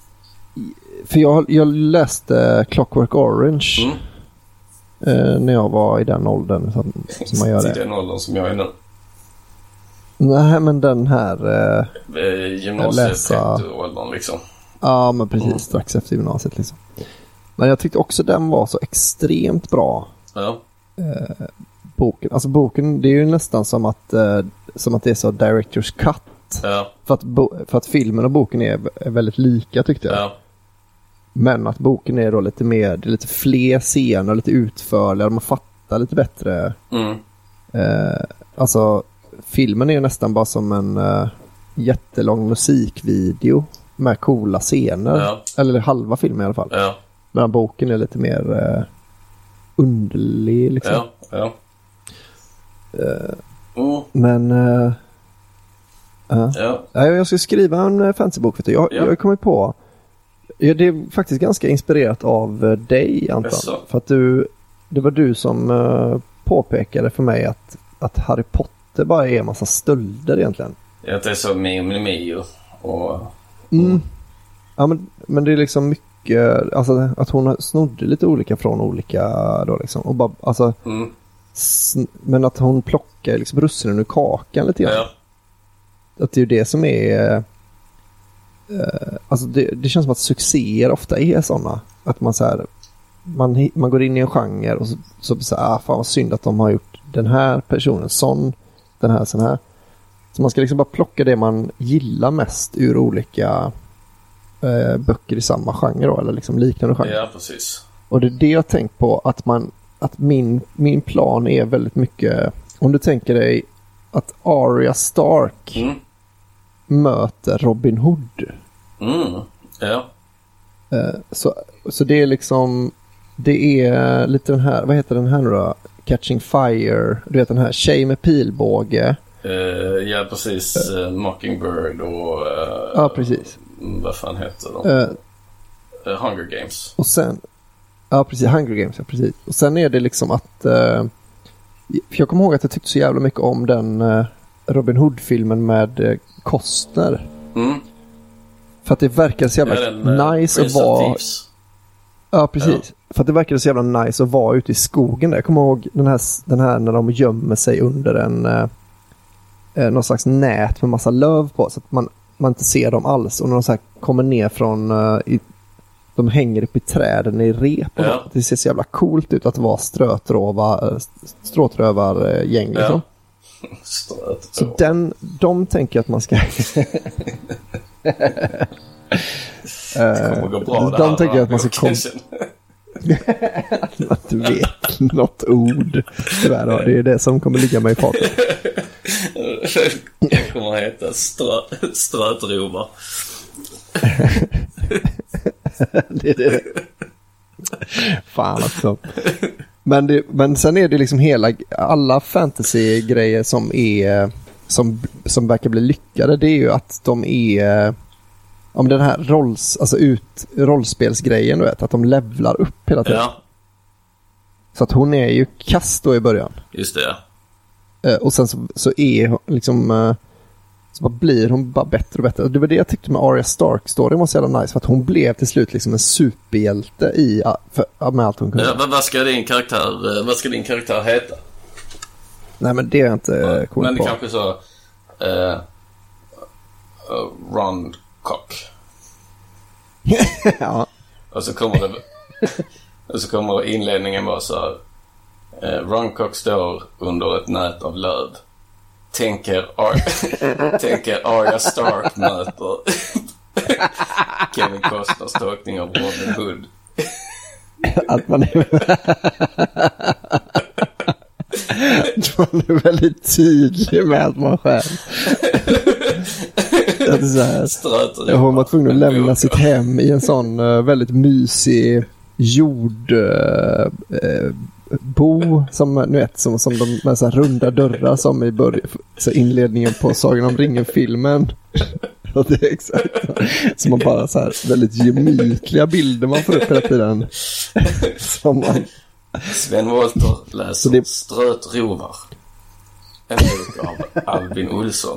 för jag, jag läste Clockwork Orange mm. uh, när jag var i den åldern som, som man gör det. I den åldern som jag är nu. Nej, men den här... Uh, Gymnasiet-åldern liksom. Ja, men precis. Mm. Strax efter gymnasiet liksom. Men jag tyckte också den var så extremt bra. Ja. Eh, boken. Alltså boken, det är ju nästan som att, eh, som att det är så director's cut. Ja. För, att bo- för att filmen och boken är, är väldigt lika tyckte jag. Ja. Men att boken är då lite mer, det är lite fler scener, lite utförligare, man fattar lite bättre. Mm. Eh, alltså, filmen är ju nästan bara som en eh, jättelång musikvideo med coola scener. Ja. Eller halva filmen i alla fall. Ja. Men boken är lite mer uh, underlig liksom. Ja, ja. Uh, mm. Men uh, uh. Ja. Jag ska skriva en fantasybok. Vet du. Jag, ja. jag har kommit på ja, det är faktiskt ganska inspirerat av uh, dig, Anton. Yes, för att du, det var du som uh, påpekade för mig att, att Harry Potter bara är en massa stölder egentligen. Ja, det är så Mio Mio och... Mm. Mm. Ja, men, men det är liksom mycket alltså att hon snodde lite olika från olika då liksom och bara alltså mm. sn- men att hon plockar liksom russinen ur kakan lite grann. Ja. Att det är ju det som är eh, alltså det, det känns som att succéer ofta är såna att man så här man man går in i en genre och så så, så ah fan vad synd att de har gjort den här personen sån, den här sån här. Så man ska liksom bara plocka det man gillar mest ur olika eh, böcker i samma genre då, eller liksom liknande genre. Ja, precis. Och det är det jag tänkt på, att man att min, min plan är väldigt mycket, om du tänker dig att Arya Stark mm. möter Robin Hood. Mm, ja. Eh, så, så det är liksom, det är lite den här, vad heter den här nu då? Catching Fire, du vet den här tjej med pilbåge. Uh, ja, precis. Uh, Mockingbird och... Uh, ja, precis. Vad fan heter de? Uh, uh, Hunger Games. Och sen... Ja, precis. Hunger Games, ja, precis. Och sen är det liksom att... Uh, för jag kommer ihåg att jag tyckte så jävla mycket om den uh, Robin Hood-filmen med uh, Costner. Mm. För att det verkar så jävla ja, den, uh, nice att vara... Ja, precis. Ja. För att det verkar så jävla nice att vara ute i skogen där. Jag kommer ihåg den här, den här när de gömmer sig under en... Uh, Eh, någon slags nät med massa löv på så att man, man inte ser dem alls. Och när de så här kommer ner från uh, i, de hänger upp i träden i rep. Ja. Det ser så jävla coolt ut att vara strötrövar, stråtrövargäng liksom. Ja. Strötrövar. Så den, de tänker att man ska det kommer gå bra de här, tänker att man ska komma att du vet något ord tyvärr, det är det som kommer ligga mig i fatet. Det kommer att heta strö, strötrovar. Det är det. Fan alltså. Men, det, men sen är det liksom hela, alla fantasy-grejer som är som, som verkar bli lyckade, det är ju att de är om den här rolls, alltså ut, rollspelsgrejen, du vet, att de levlar upp hela tiden. Ja. Så att hon är ju kast då i början. Just det, ja. Uh, och sen så, så är hon liksom uh, så bara blir hon bara bättre och bättre. Och det var det jag tyckte med Arya Stark-storyn var så jävla nice, för att hon blev till slut liksom en superhjälte i, uh, för, uh, med allt hon kunde. Ja, men vad ska din karaktär uh, vad ska din karaktär heta? Nej, men det är jag inte uh, cool men på. Men kanske så uh, uh, Ron Cock. Ja. Och så kommer det och så kommer inledningen vara så här. Eh, Runcock står under ett nät av löv. Tänker, Ar- tänker Arya Stark möter Kevin Costners tolkning av Robin Hood. Att man är... Man är väldigt tydlig med att man själv. Det är så här. Jag var tvungen att lämna sitt hem i en sån uh, väldigt mysig jord uh, uh, bo som nu vet som som de med så här runda dörrar som i början så inledningen på Sagan om ringen-filmen. Och det är exakt så man bara så här väldigt gemytliga bilder man får upp hela tiden. Som man Sven Wollter läser det... Ströt rovar. En bok av Albin Olsson.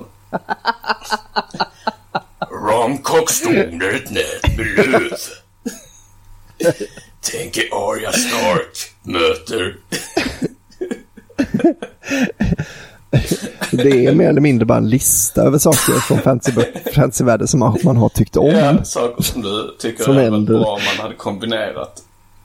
Ramkockstonet nät med löv. Tänker Arya Stark möter. Det är mer eller mindre bara en lista över saker från fantasyvärlden som man, man har tyckt om. Ja, saker som du tycker som är bra om man hade kombinerat.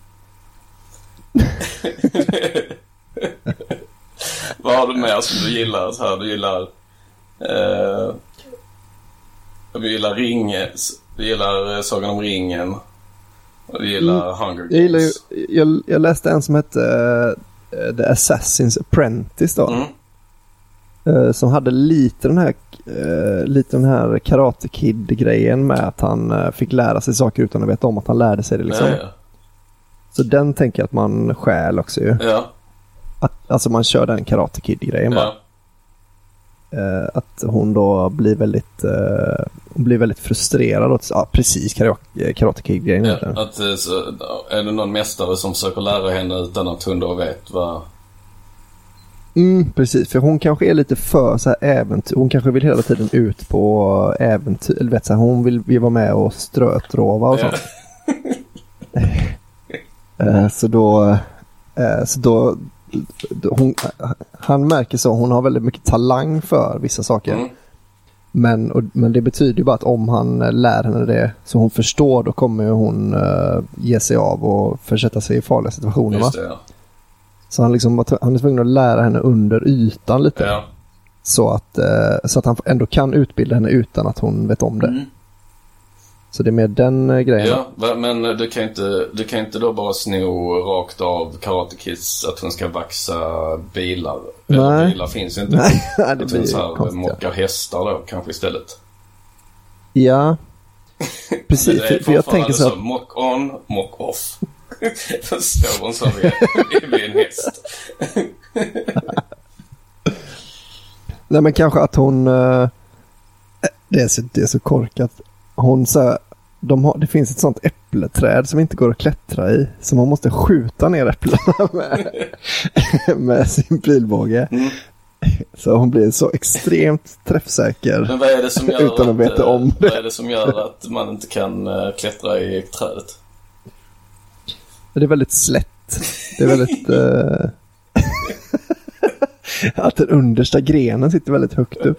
Vad har du mer som du gillar? Så här, du gillar eh, du gillar ringen, du gillar Sagan om ringen och du gillar mm. Hunger Games. Jag, gillar ju, jag, jag läste en som hette uh, The Assassin's Apprentice då. Mm. Uh, som hade lite den här uh, lite den här Karate Kid-grejen med att han uh, fick lära sig saker utan att veta om att han lärde sig det liksom. Ja, ja. Så den tänker jag att man stjäl också ju. Ja. Att, alltså man kör den Karate Kid-grejen bara. Ja. Uh, att hon då blir väldigt uh, hon blir väldigt frustrerad åt, ja, precis Karate Kid-grejen. Ja, att, så, är det någon mästare som försöker lära henne utan att hon då vet vad... Mm, precis, för hon kanske är lite för så här äventyr. Hon kanske vill hela tiden ut på äventyr. Eller vet så här, hon vill, vill vara med och strötrova och sånt. uh, så då... Uh, så då... Hon, han märker så hon har väldigt mycket talang för vissa saker. Mm. Men, och, men det betyder ju bara att om han lär henne det så hon förstår, då kommer hon uh, ge sig av och försätta sig i farliga situationer. Just det, ja. Så han, liksom, han är tvungen att lära henne under ytan lite. Ja. Så, att, uh, så att han ändå kan utbilda henne utan att hon vet om det. Mm. Så det är med den uh, grejen. Ja, men du kan inte, du kan inte då bara sno rakt av Karate Kids att hon ska vaxa bilar. Nej. Eller bilar finns inte. Nej, det att blir hon så här konstigt. mockar hästar då kanske istället. Ja, precis. för, för jag tänker så att... mock on, mock off. Förstår hon som vi är en häst. Nej, men kanske att hon... Uh, det, är så, det är så korkat. Hon så här, de har, det finns ett sånt äppleträd som inte går att klättra i. Så man måste skjuta ner äpplena med, med sin pilbåge. Mm. Så hon blir så extremt träffsäker. Men vad är det som gör utan att, att veta om det. Vad är det som gör att man inte kan uh, klättra i trädet? Det är väldigt slätt. Det är väldigt... Uh, att den understa grenen sitter väldigt högt upp.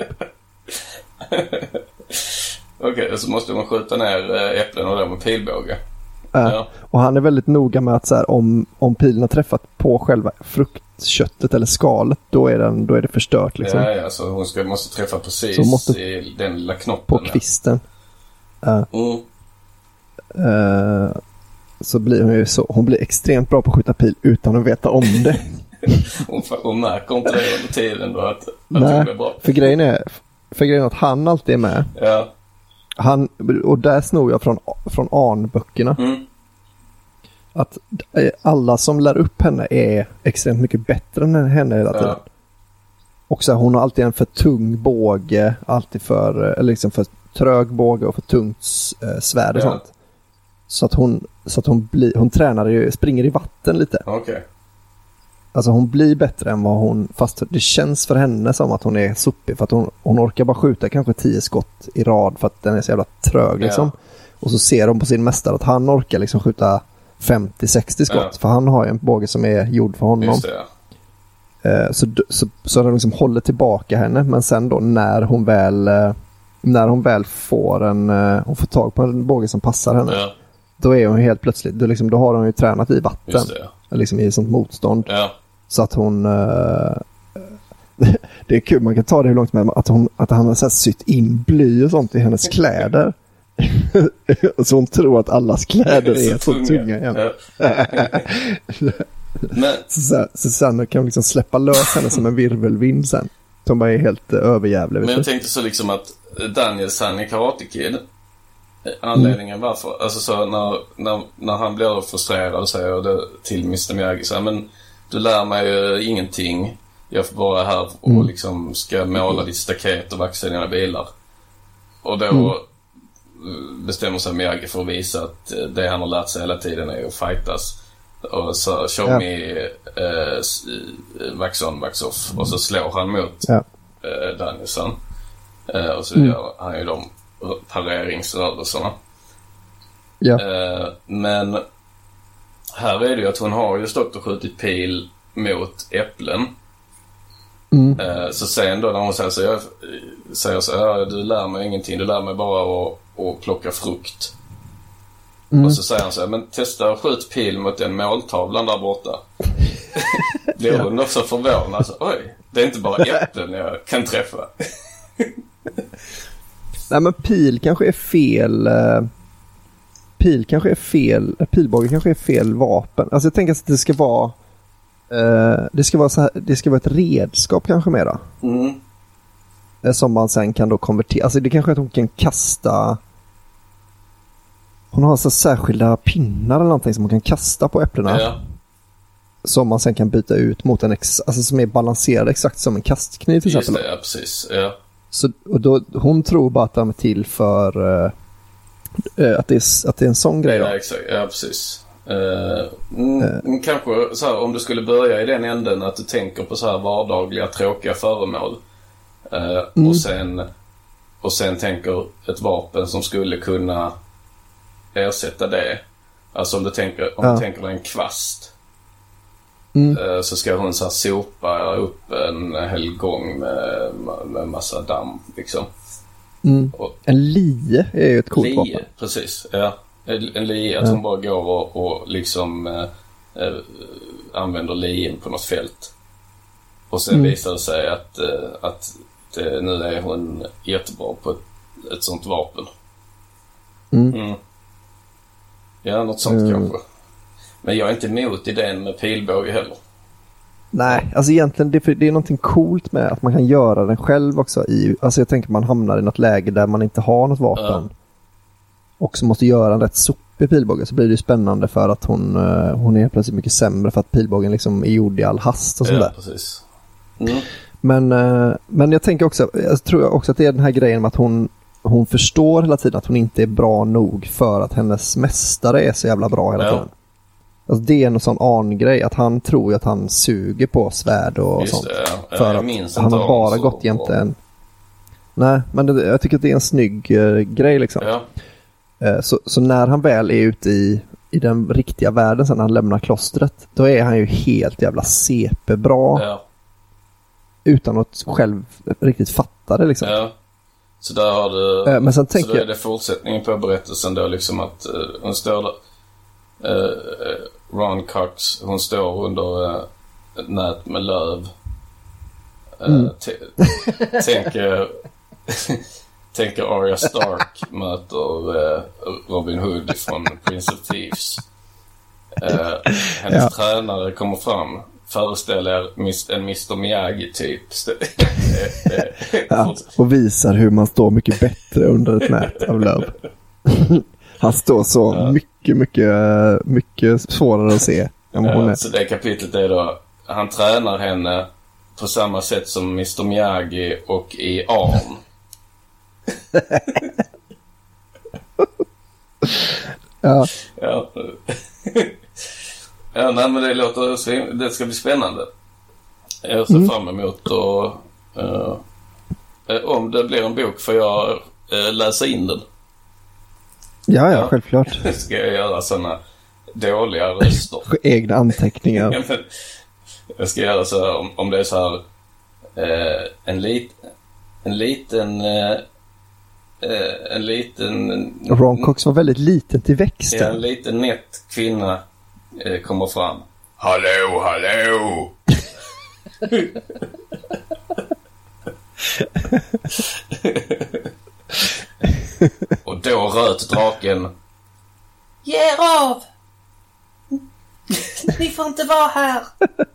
Okej, okay, så måste man skjuta ner äpplen och då med pilbåge. Äh, ja. Och han är väldigt noga med att så här, om, om pilen har träffat på själva fruktköttet eller skalet, då är, den, då är det förstört. Liksom. Ja, ja, så hon ska, måste träffa precis så måste, i den lilla knoppen. På kvisten. Äh. Mm. Uh, så blir hon ju så, hon blir extremt bra på att skjuta pil utan att veta om det. hon, hon märker inte det under tiden då att, att Nej, det blir bra. För grejen är För grejen är att han alltid är med. Ja. Han, och där snor jag från, från Arn-böckerna. Mm. Att alla som lär upp henne är extremt mycket bättre än henne hela tiden. Ja. Och så här, hon har alltid en för tung båge, alltid för, eller liksom för trög båge och för tungt äh, svärd och ja. sånt. Så att hon, så att hon, blir, hon tränar ju, springer i vatten lite. Okej. Okay. Alltså hon blir bättre än vad hon, fast det känns för henne som att hon är suppig, för att hon, hon orkar bara skjuta kanske tio skott i rad för att den är så jävla trög liksom. Ja. Och så ser de på sin mästare att han orkar liksom skjuta femtio sextio skott, ja. för han har ju en båge som är gjord för honom. Just det, ja. Så, så, så de liksom håller tillbaka henne, men sen då när hon väl när hon väl får en hon får tag på en båge som passar henne, ja. då är hon helt plötsligt, då, liksom, då har hon ju tränat i vatten. Just det, ja. Liksom i sånt motstånd. Ja. Så att hon uh, det är kul, man kan ta det hur långt med att, hon, att han har så här sytt in bly och sånt i hennes kläder. Så hon tror att allas kläder är så tunga. Ja. Men... Så, så sen kan liksom släppa lös henne som en virvelvind sen. Som bara är helt uh, överjävlig. Men jag tänkte så liksom att Daniels, han är Karate Kid. Anledningen mm. varför, alltså så när, när, när han blir frustrerad och säger det till mister Miyagi så här, men du lär mig ju ingenting. Jag får bara här och mm. liksom ska måla ditt staket och vaxa dina bilar. Och då mm. bestämmer sig Miyagi för att visa att det han har lärt sig hela tiden är att fightas. Och så show ja. me uh, wax on, wax off. Och så slår han mot ja. uh, Danielsson. Uh, och så mm. gör han ju de pareringsrörelserna. Ja. Uh, men här är det ju att hon har ju stått och skjutit pil mot äpplen. Mm. Uh, så sen då när hon säger så, jag, säger så här, du lär mig ingenting, du lär mig bara att, att plocka frukt. Mm. Och så säger han så här, men testa att skjut pil mot den måltavlan där borta. Blir hon också förvånad. Alltså, oj, det är inte bara äpplen jag kan träffa. Nej, men pil kanske är fel. Pil kanske är fel. Pilbåge kanske är fel vapen. Alltså jag tänker att det ska vara uh, det ska vara så här, det ska vara ett redskap kanske mera. Mm. Som man sen kan då konvertera. Alltså det kanske är att hon kan kasta. Hon har så särskilda pinnar eller någonting som man kan kasta på äpplena. Ja. Som man sen kan byta ut mot en ex- alltså som är balanserad exakt som en kastkniv till Just exempel. Det, ja, precis. Ja. Så och då hon tror bara att de är till för uh, uh, att det är att det är en sån grej då. Ja, exakt. Ja, precis. Uh, mm, uh. Kanske så här, om du skulle börja i den änden att du tänker på så här vardagliga tråkiga föremål. Uh, mm. och sen och sen tänker ett vapen som skulle kunna ersätta det. Alltså om du tänker om ja. du tänker dig en kvast. Mm. Så ska hon så här sopa upp en hel gång med, med massa damm liksom. Mm. Och, en lie är ju ett coolt lie, vapen. Precis, ja. En, en lie att ja. hon bara går och, och liksom äh, använder lien på något fält. Och sen mm. visar det sig att, äh, att det, nu är hon jättebra på ett, ett sånt vapen. Mm. Mm. Ja, något sånt mm. kanske. Men jag är inte emot idén med pilbåge heller. Nej, alltså egentligen det, det är någonting coolt med att man kan göra den själv också. I, alltså jag tänker man hamnar i något läge där man inte har något vapen. Ja. Och så måste göra en rätt sopig pilbåge. Så blir det ju spännande för att hon, hon är plötsligt mycket sämre för att pilbågen liksom är gjord i all hast och sådär. Ja, precis. Mm. Men, men jag tänker också, jag tror också att det är den här grejen med att hon hon förstår hela tiden att hon inte är bra nog för att hennes mästare är så jävla bra hela ja. tiden. Alltså det är en sån angrej att han tror ju att han suger på svärd och Just sånt. Det, ja. För att han har bara gått jämte en. Nej, men det, jag tycker att det är en snygg uh, grej liksom. Ja. Uh, så, så när han väl är ute i, i den riktiga världen sen när han lämnar klostret, då är han ju helt jävla C P-bra. Ja. Utan att själv riktigt fatta det liksom. Ja. Så där har du, uh, men sen så tänker då är det fortsättningen på berättelsen då liksom att uh, hon står där, uh, Ron Cox, hon står under uh, ett nät med löv. Uh, mm. t- tänker tänker Arya Stark möter uh, Robin Hood från Prince of Thieves. Uh, hennes ja. tränare kommer fram, föreställer en mister Miyagi typ. Ja, och visar hur man står mycket bättre under ett nät av löv. Han står så ja. mycket, mycket, mycket svårare att se än ja, hon är. Så det kapitlet är då, han tränar henne på samma sätt som mister Miyagi och i Arn. Ja. Ja. Ja, nej, men det låter, det ska bli spännande. Jag ser mm. fram emot och uh, om det blir en bok får jag uh, läsa in den. Ja, ja, självklart. Ska jag göra såna dåliga röster. Egna anteckningar. Jag ska göra så här, om, om det är så här uh, en, lit, en liten uh, en liten Ron Cox var väldigt liten till växten. Ja, en liten nätt kvinna eh, kommer fram. Hallå, hallå. Och då röt draken. Ger av. Ni får inte vara här.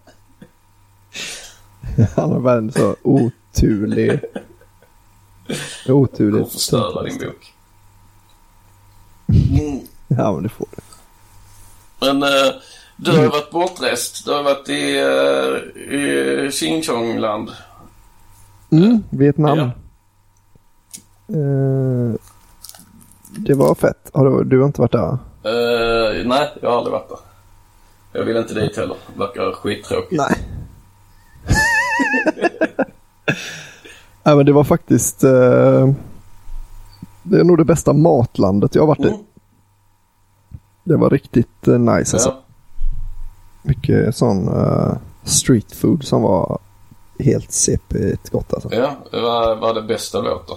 Han har bara en så oturlig... Oturlig... Kom förstöra din bok. Mm. Ja, men det får du. Men uh, du har ju varit bortrest. Du har varit i, uh, i Xinjiang-land. Mm, Vietnam. Ja. Uh, det var fett. Har du, du har inte varit där? Uh, nej, jag har aldrig varit där. Jag vill inte dit heller. Det verkar skittråkigt. Nej. Nej, men det var faktiskt... Uh, det är nog det bästa matlandet jag har varit mm. i. Det var riktigt uh, nice alltså. Ja. Mycket sån uh, street food som var helt C P-igt gott alltså. Ja, det var, var det bästa låter.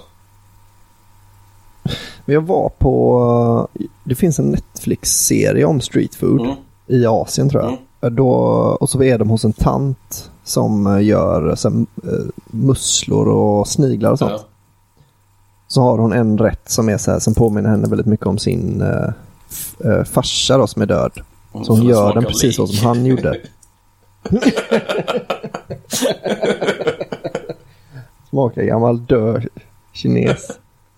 Men jag var på... Det finns en Netflix-serie om street food mm. i Asien tror jag. Mm. Då, och så är de hos en tant som gör så här, musslor och sniglar och sånt. Ja. Så har hon en rätt som är så här, som påminner henne väldigt mycket om sin uh, f- uh, farsa då, som är död. Mm, så hon gör den precis så som han gjorde. Smakar gammal död kines.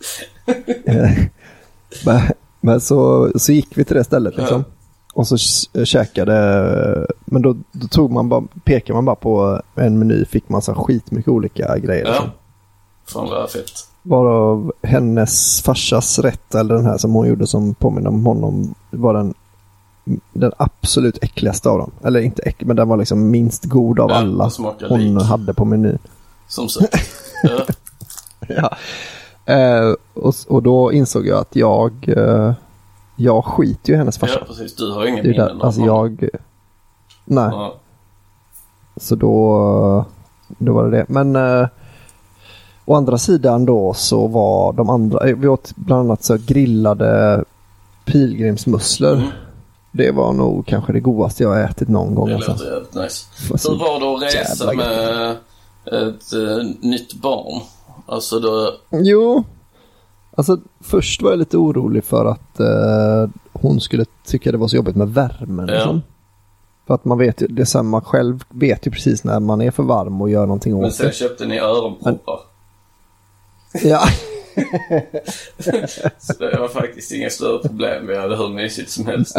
men, men så, så gick vi till det stället liksom. Ja. Och så käkade, men då, då tog man bara, pekade man bara på en meny, fick man så skitmycket olika grejer. Ja. Liksom. Fan vad fett. Varav hennes farsas rätt, eller den här som hon gjorde som påminner om honom, var den, den absolut äckligaste av dem. Eller inte äcklig, men den var liksom minst god av ja, alla hon lik. hade på menyn. Som sagt. Ja. ja. Eh, och, och då insåg jag att jag eh, jag skiter ju i hennes farsa. Ja, precis. Du har ingen minnen av alltså jag nej. Ja. Så då då var det det. Men eh, å andra sidan då så var de andra, vi åt bland annat så grillade pilgrimsmusslor. Mm. Det var nog kanske det godaste jag har ätit någon gång. Det alltså. låter jävligt nice. Hur var det att resa med ett uh, nytt barn? Alltså då... Jo, alltså först var jag lite orolig för att uh, hon skulle tycka det var så jobbigt med värmen. Ja. Liksom. För att man vet ju, det är samma, själv vet ju precis när man är för varm och gör någonting åt det. Men sen köpte ni öronproppar. Men... Ja. Så det var faktiskt inga större problem. Vi hade hur mysigt som helst.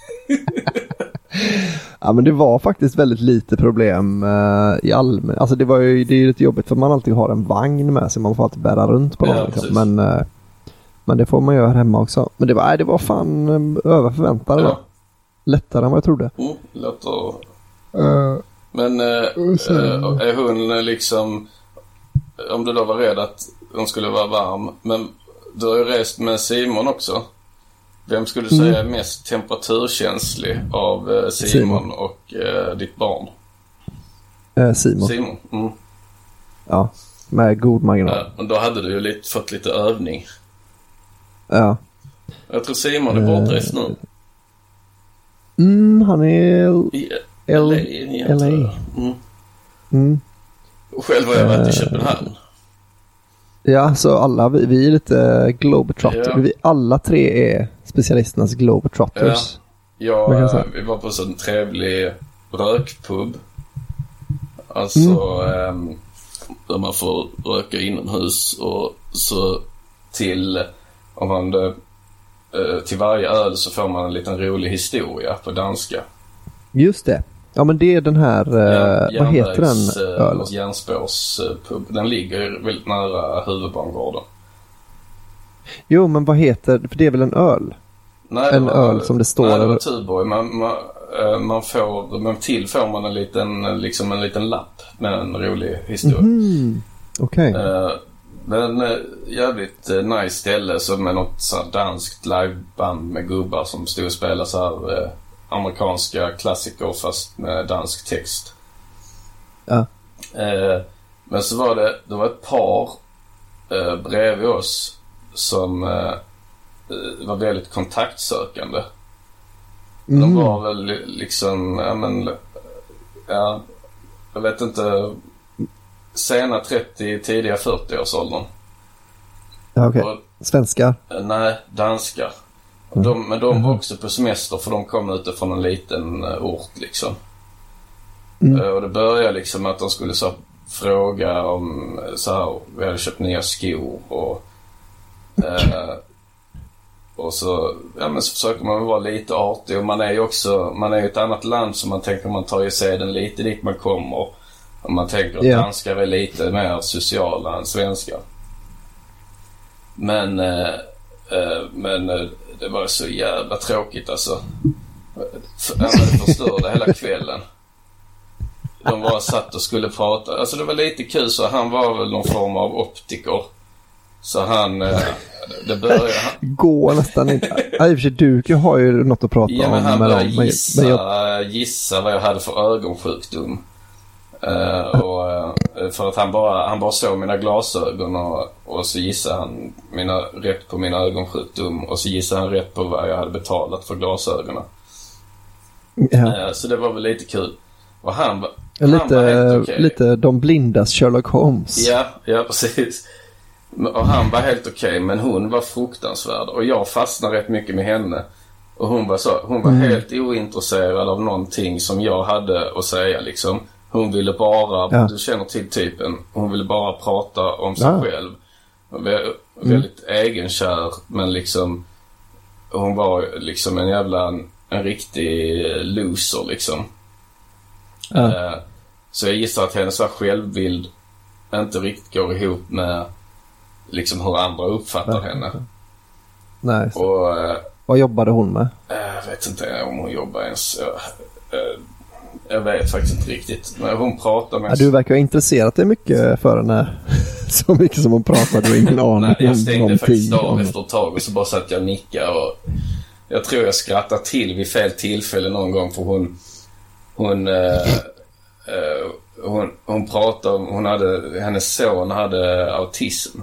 Ja, men det var faktiskt väldigt lite problem uh, i allmän. Alltså det var ju, det är ju lite jobbigt för man alltid har en vagn med sig. Man får alltid bära runt på någon. Ja, liksom. Men, uh, men det får man göra hemma också. Men det var, nej, det var fan um, över förväntan. Ja. Lättare än vad jag trodde. Mm, låter... Uh, men uh, uh, är hon liksom... Om du då var rädd att hon skulle vara varm. Men du har ju rest med Simon också. Vem skulle du säga är mest temperaturkänslig av uh, Simon, Simon och uh, ditt barn? Uh, Simon. Simon, mm. Ja, med god marginal. Ja, men då hade du ju lite, fått lite övning. Ja. Jag tror Simon är bortrest nu. Mm, han är... I L A. L A. Mm. Mm. Och själv har jag varit uh, i Köpenhamn. Ja, så alla, vi, vi är lite globetrotters. Ja. Vi alla tre är specialisternas globetrotters. Ja, ja vi var på en trevlig rökpub. Alltså, mm. um, där man får röka inomhus. Och så till, om man, uh, till varje öl så får man en liten rolig historia på danska. Just det. Ja, men det är den här, ja, vad heter den ölen? Järnspårspub. Den ligger väldigt nära huvudbangården. Jo, men vad heter, för det är väl en öl? Nej, en var, öl som det står. Nej, det var Tuborg. Man, man, man får, men till får man en liten, liksom en liten lapp med en rolig historia. Mm, okej. Okay. Uh, men uh, jävligt uh, nice ställe som med något så här danskt liveband med gubbar som stod och spelade så här... Uh, amerikanska klassiker fast med dansk text. Ja. Eh, men så var det, det var ett par eh, bredvid oss som eh, var väldigt kontaktsökande. Mm. De var väl liksom, ja men, ja, jag vet inte, sena trettio, tidiga fyrtio års åldern. Ja, okej. Okay. Svenskar? Eh, nej, danskar. de, men de var också på semester för de kom utifrån en liten ort liksom. Mm. Och det började liksom med att de skulle så fråga om så här, vi hade köpt nya skor och eh, och så, ja, men så försöker man vara lite artig, och man är ju också, man är ju ett annat land, så man tänker man tar ju seden lite dit man kommer, och man tänker att yeah. danskar är lite mer sociala än svenskar. Men eh, eh, men eh, det var så jävla tråkigt alltså. Jag förstörde hela kvällen. De var satt och skulle prata. Alltså det var lite kul, så han var väl någon form av optiker. Så han, det började... Går nästan inte. Ja, i och för sig, du har ju något att prata ja, men om. Han började med gissa, men jag... gissa vad jag hade för ögonsjukdom. Uh, och, uh, för att han bara, han bara såg mina glasögon och, och så gissade han mina, rätt på min ögonsjukdom, och så gissade han rätt på vad jag hade betalat för glasögonen. Ja. Uh, så det var väl lite kul. Och han, han lite, var helt okej. Lite de blindas Sherlock Holmes. Ja, ja precis. Och han var helt okej, men hon var fruktansvärd. Och jag fastnade rätt mycket med henne. Och hon var, så, hon var mm. helt ointresserad av någonting som jag hade att säga liksom. Hon ville bara, ja. Du känner till typen, hon ville bara prata om sig ja. själv. Vä- väldigt mm. egenkär, men liksom hon var liksom en jävla en, en riktig loser liksom. Ja. Uh, så jag gissar att hennes självbild inte riktigt går ihop med liksom hur andra uppfattar ja. henne. Nej. Och uh, vad jobbade hon med? Jag vet inte om hon jobbar ens. Uh, uh, Jag vet faktiskt inte riktigt. Men hon pratar med... Ja, du verkar ha intresserat dig mycket för henne. Så mycket som hon pratade och ingen aning. Nej, jag stängde faktiskt av efter ett tag och så bara satt jag och nickade. Och jag tror jag skrattade till vid fel tillfälle någon gång, för hon... Hon... Uh, uh, hon, hon pratade om... Hon hade, hennes son hade autism.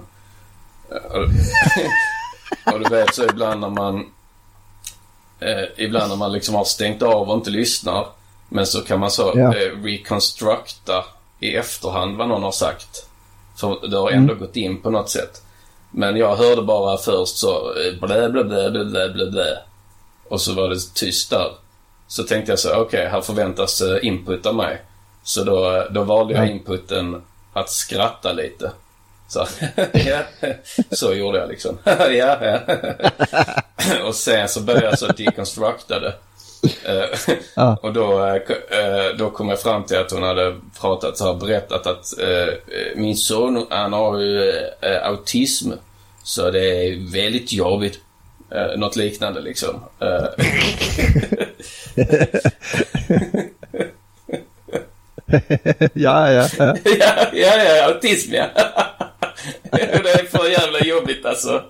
Och du vet, så ibland när man... Uh, ibland när man liksom har stängt av och inte lyssnar, men så kan man så ja. eh, reconstructa i efterhand vad någon har sagt. För det har ändå mm. gått in på något sätt. Men jag hörde bara först så blä blä blä blä blä blä blä. Och så var det tyst där. Så tänkte jag så, okej, okay, här förväntas input av mig. Så då, då valde jag inputen att skratta lite. Så, ja, så gjorde jag liksom. ja, ja. Och sen så började jag så deconstructa det. Uh, ah. Och då, uh, då kom jag fram till att hon hade pratat så här, berättat att uh, min son, han har ju uh, autism, så det är väldigt jobbigt. Uh, något liknande liksom. Uh. ja, ja, ja. ja, ja, ja, autism, ja. Det är för jävla jobbigt alltså.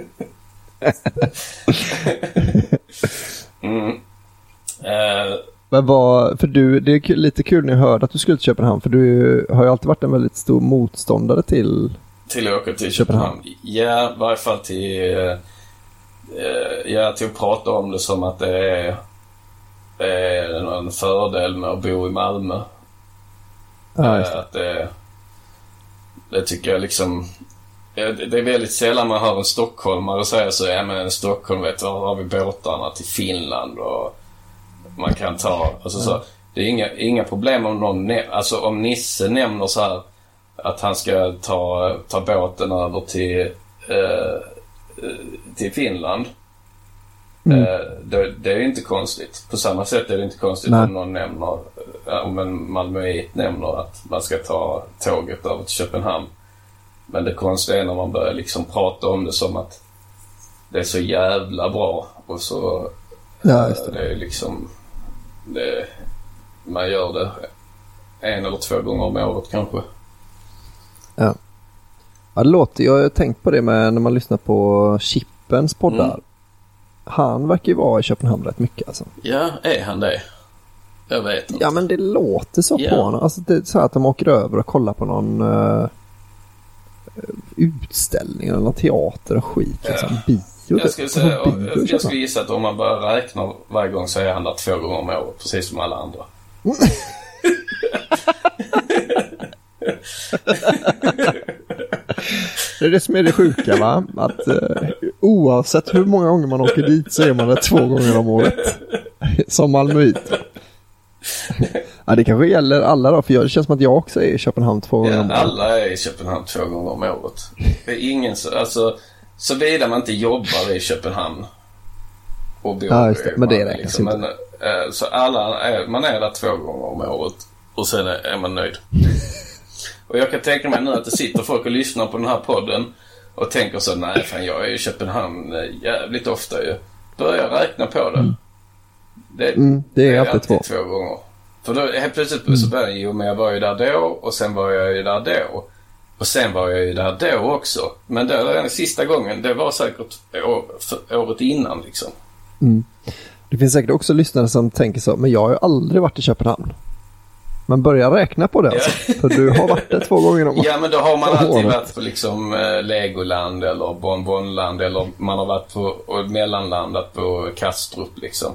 mm. Uh, Men vad, för du, det är lite kul när jag hörde att du skulle till Köpenhamn, för du har ju alltid varit en väldigt stor motståndare till till att åka till Köpenhamn. Köpenhamn. Ja, i varje fall till uh, ja, till att prata om det som att det är, är en fördel med att bo i Malmö. Ja, uh, att det, det tycker jag liksom, det är väldigt sällan man hör en stockholmare säga så, ja men Stockholm, vet du, har vi båtarna till Finland och man kan ta, alltså så, det är inga, inga problem om någon, alltså om Nisse nämner så här att han ska ta, ta båten över till eh, till Finland. Mm. Eh, det, det är ju inte konstigt. På samma sätt är det inte konstigt Nej. om någon nämner, om en malmöit nämner att man ska ta tåget över till Köpenhamn. Men det konstiga är när man börjar liksom prata om det som att det är så jävla bra, och så ja, just det. det är liksom det, man gör det en eller två gånger om året kanske. Ja. Ja, det låter, jag har tänkt på det med när man lyssnar på Chippens poddar. Mm. Han verkar ju vara i Köpenhamn rätt mycket alltså. Ja, är han det? Jag vet inte. Ja, men det låter så yeah. på honom. Alltså det är så att de åker över och kollar på någon uh, utställning eller någon teater och skit. Ja. Liksom. Bio. Jag skulle, säga, och, bio, jag skulle gissa att om man börjar räkna varje gång så är han där två gånger om året, precis som alla andra. Det är det som är det sjuka, va? Att uh, Oavsett hur många gånger man åker dit så är man det två gånger om året. Som malmöit. Ja, det kanske gäller alla då, för det känns som att jag också är i Köpenhamn två gånger ja, om året. Alla är i Köpenhamn två gånger om året. Det är ingen så, alltså, så vidare man inte jobbar i Köpenhamn och bor ja, just det. Men det räknas liksom. inte. Men, äh, så alla är, man är där två gånger om året och sen är, är man nöjd. Och jag kan tänka mig nu att det sitter folk och lyssnar på den här podden och tänker så, nej fan, jag är i Köpenhamn jävligt ofta ju. Börjar räkna på det. Mm. Det, mm, det är, är alltid, alltid två. två gånger. För då helt plötsligt mm. så börjar jag, jo men jag var ju där då och sen var jag ju där då. Och sen var jag ju där då också. Men det, den sista gången, det var säkert år, året innan liksom. Mm. Det finns säkert också lyssnare som tänker så, men jag har ju aldrig varit i Köpenhamn. Men börja räkna på det alltså. För du har varit där två gånger om året. Ja, men då har man alltid varit på liksom eh, Legoland eller Bonbonland eller man har varit på och mellanlandat på Kastrup liksom.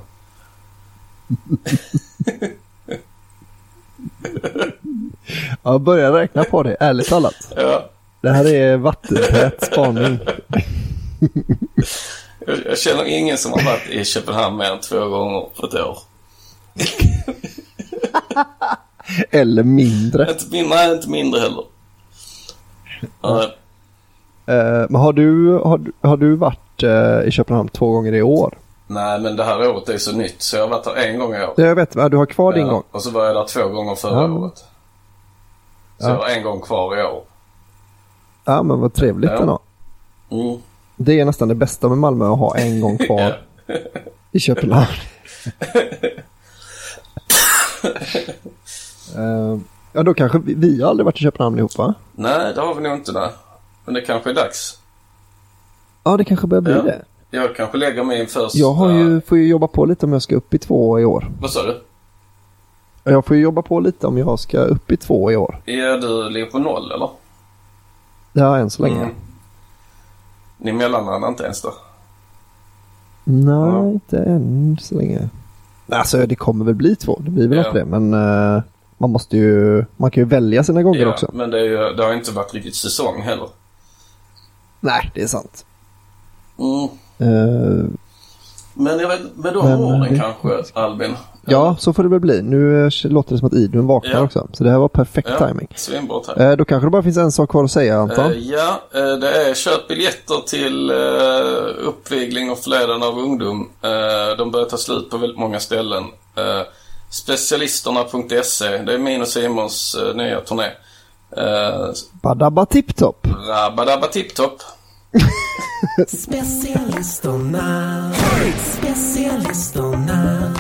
Ja, börja räkna på det, ärligt talat. Ja. Det här är vattentät spaning. jag, jag känner ingen som har varit i Köpenhamn mer än två gånger på ett år. Eller mindre. Inte mindre, nej, inte mindre heller. Ja. Uh, men har du, har, har du varit uh, i Köpenhamn två gånger i år? Nej, men det här året är så nytt. Så jag har varit där en gång i år. Jag vet, du har kvar din ja, gång. Och så var jag där två gånger förra ja. året. Så ja. jag har en gång kvar i år. Ja, men vad trevligt ja. ändå. Mm. Det är nästan det bästa med Malmö, att ha en gång kvar i Köpenhamn. uh, ja, då kanske vi, vi har aldrig varit i Köpenhamn ihop, va? Nej, det har vi nog inte där. Men det kanske är dags. Ja, det kanske börjar bli ja. det. Jag kanske lägger mig in först. Jag har ju, får ju jobba på lite om jag ska upp i två i år. Vad sa du? Jag får ju jobba på lite om jag ska upp i två i år. Ja, du ligger på noll, eller? Ja, än så länge. Mm. Ni mellanlandar inte ens då? Nej, ja. inte än så länge. Alltså, det kommer väl bli två. Det blir väl ja. det. Men uh, man måste ju, man kan ju välja sina gånger ja, också. Men det, är ju, det har inte varit riktigt säsong heller. Nej, det är sant. Mm. Uh, men jag vet, med de men, åren det, kanske, Albin. Ja, så får det väl bli. Nu låter det som att Idun vaknar ja. också. Så det här var perfekt ja, timing. Svinbra timing. Uh, då kanske det bara finns en sak kvar att säga, Anton. Uh, ja, uh, det är köp biljetter till uh, uppvigling och flöden av ungdom. Uh, de börjar ta slut på väldigt många ställen. Uh, specialisterna punkt se, det är min och Simons uh, nya turné. Uh, Badabba tipptopp. Rabadabba tipptopp. Specialisterna, specialisterna.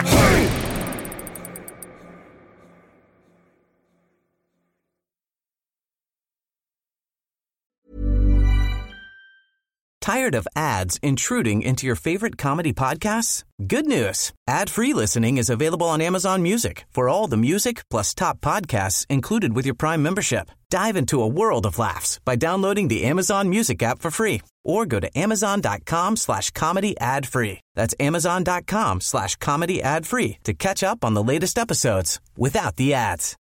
Tired of ads intruding into your favorite comedy podcasts? Good news. Ad-free listening is available on Amazon Music for all the music plus top podcasts included with your Prime membership. Dive into a world of laughs by downloading the Amazon Music app for free or go to amazon.com slash comedy ad free. That's amazon.com slash comedy ad free to catch up on the latest episodes without the ads.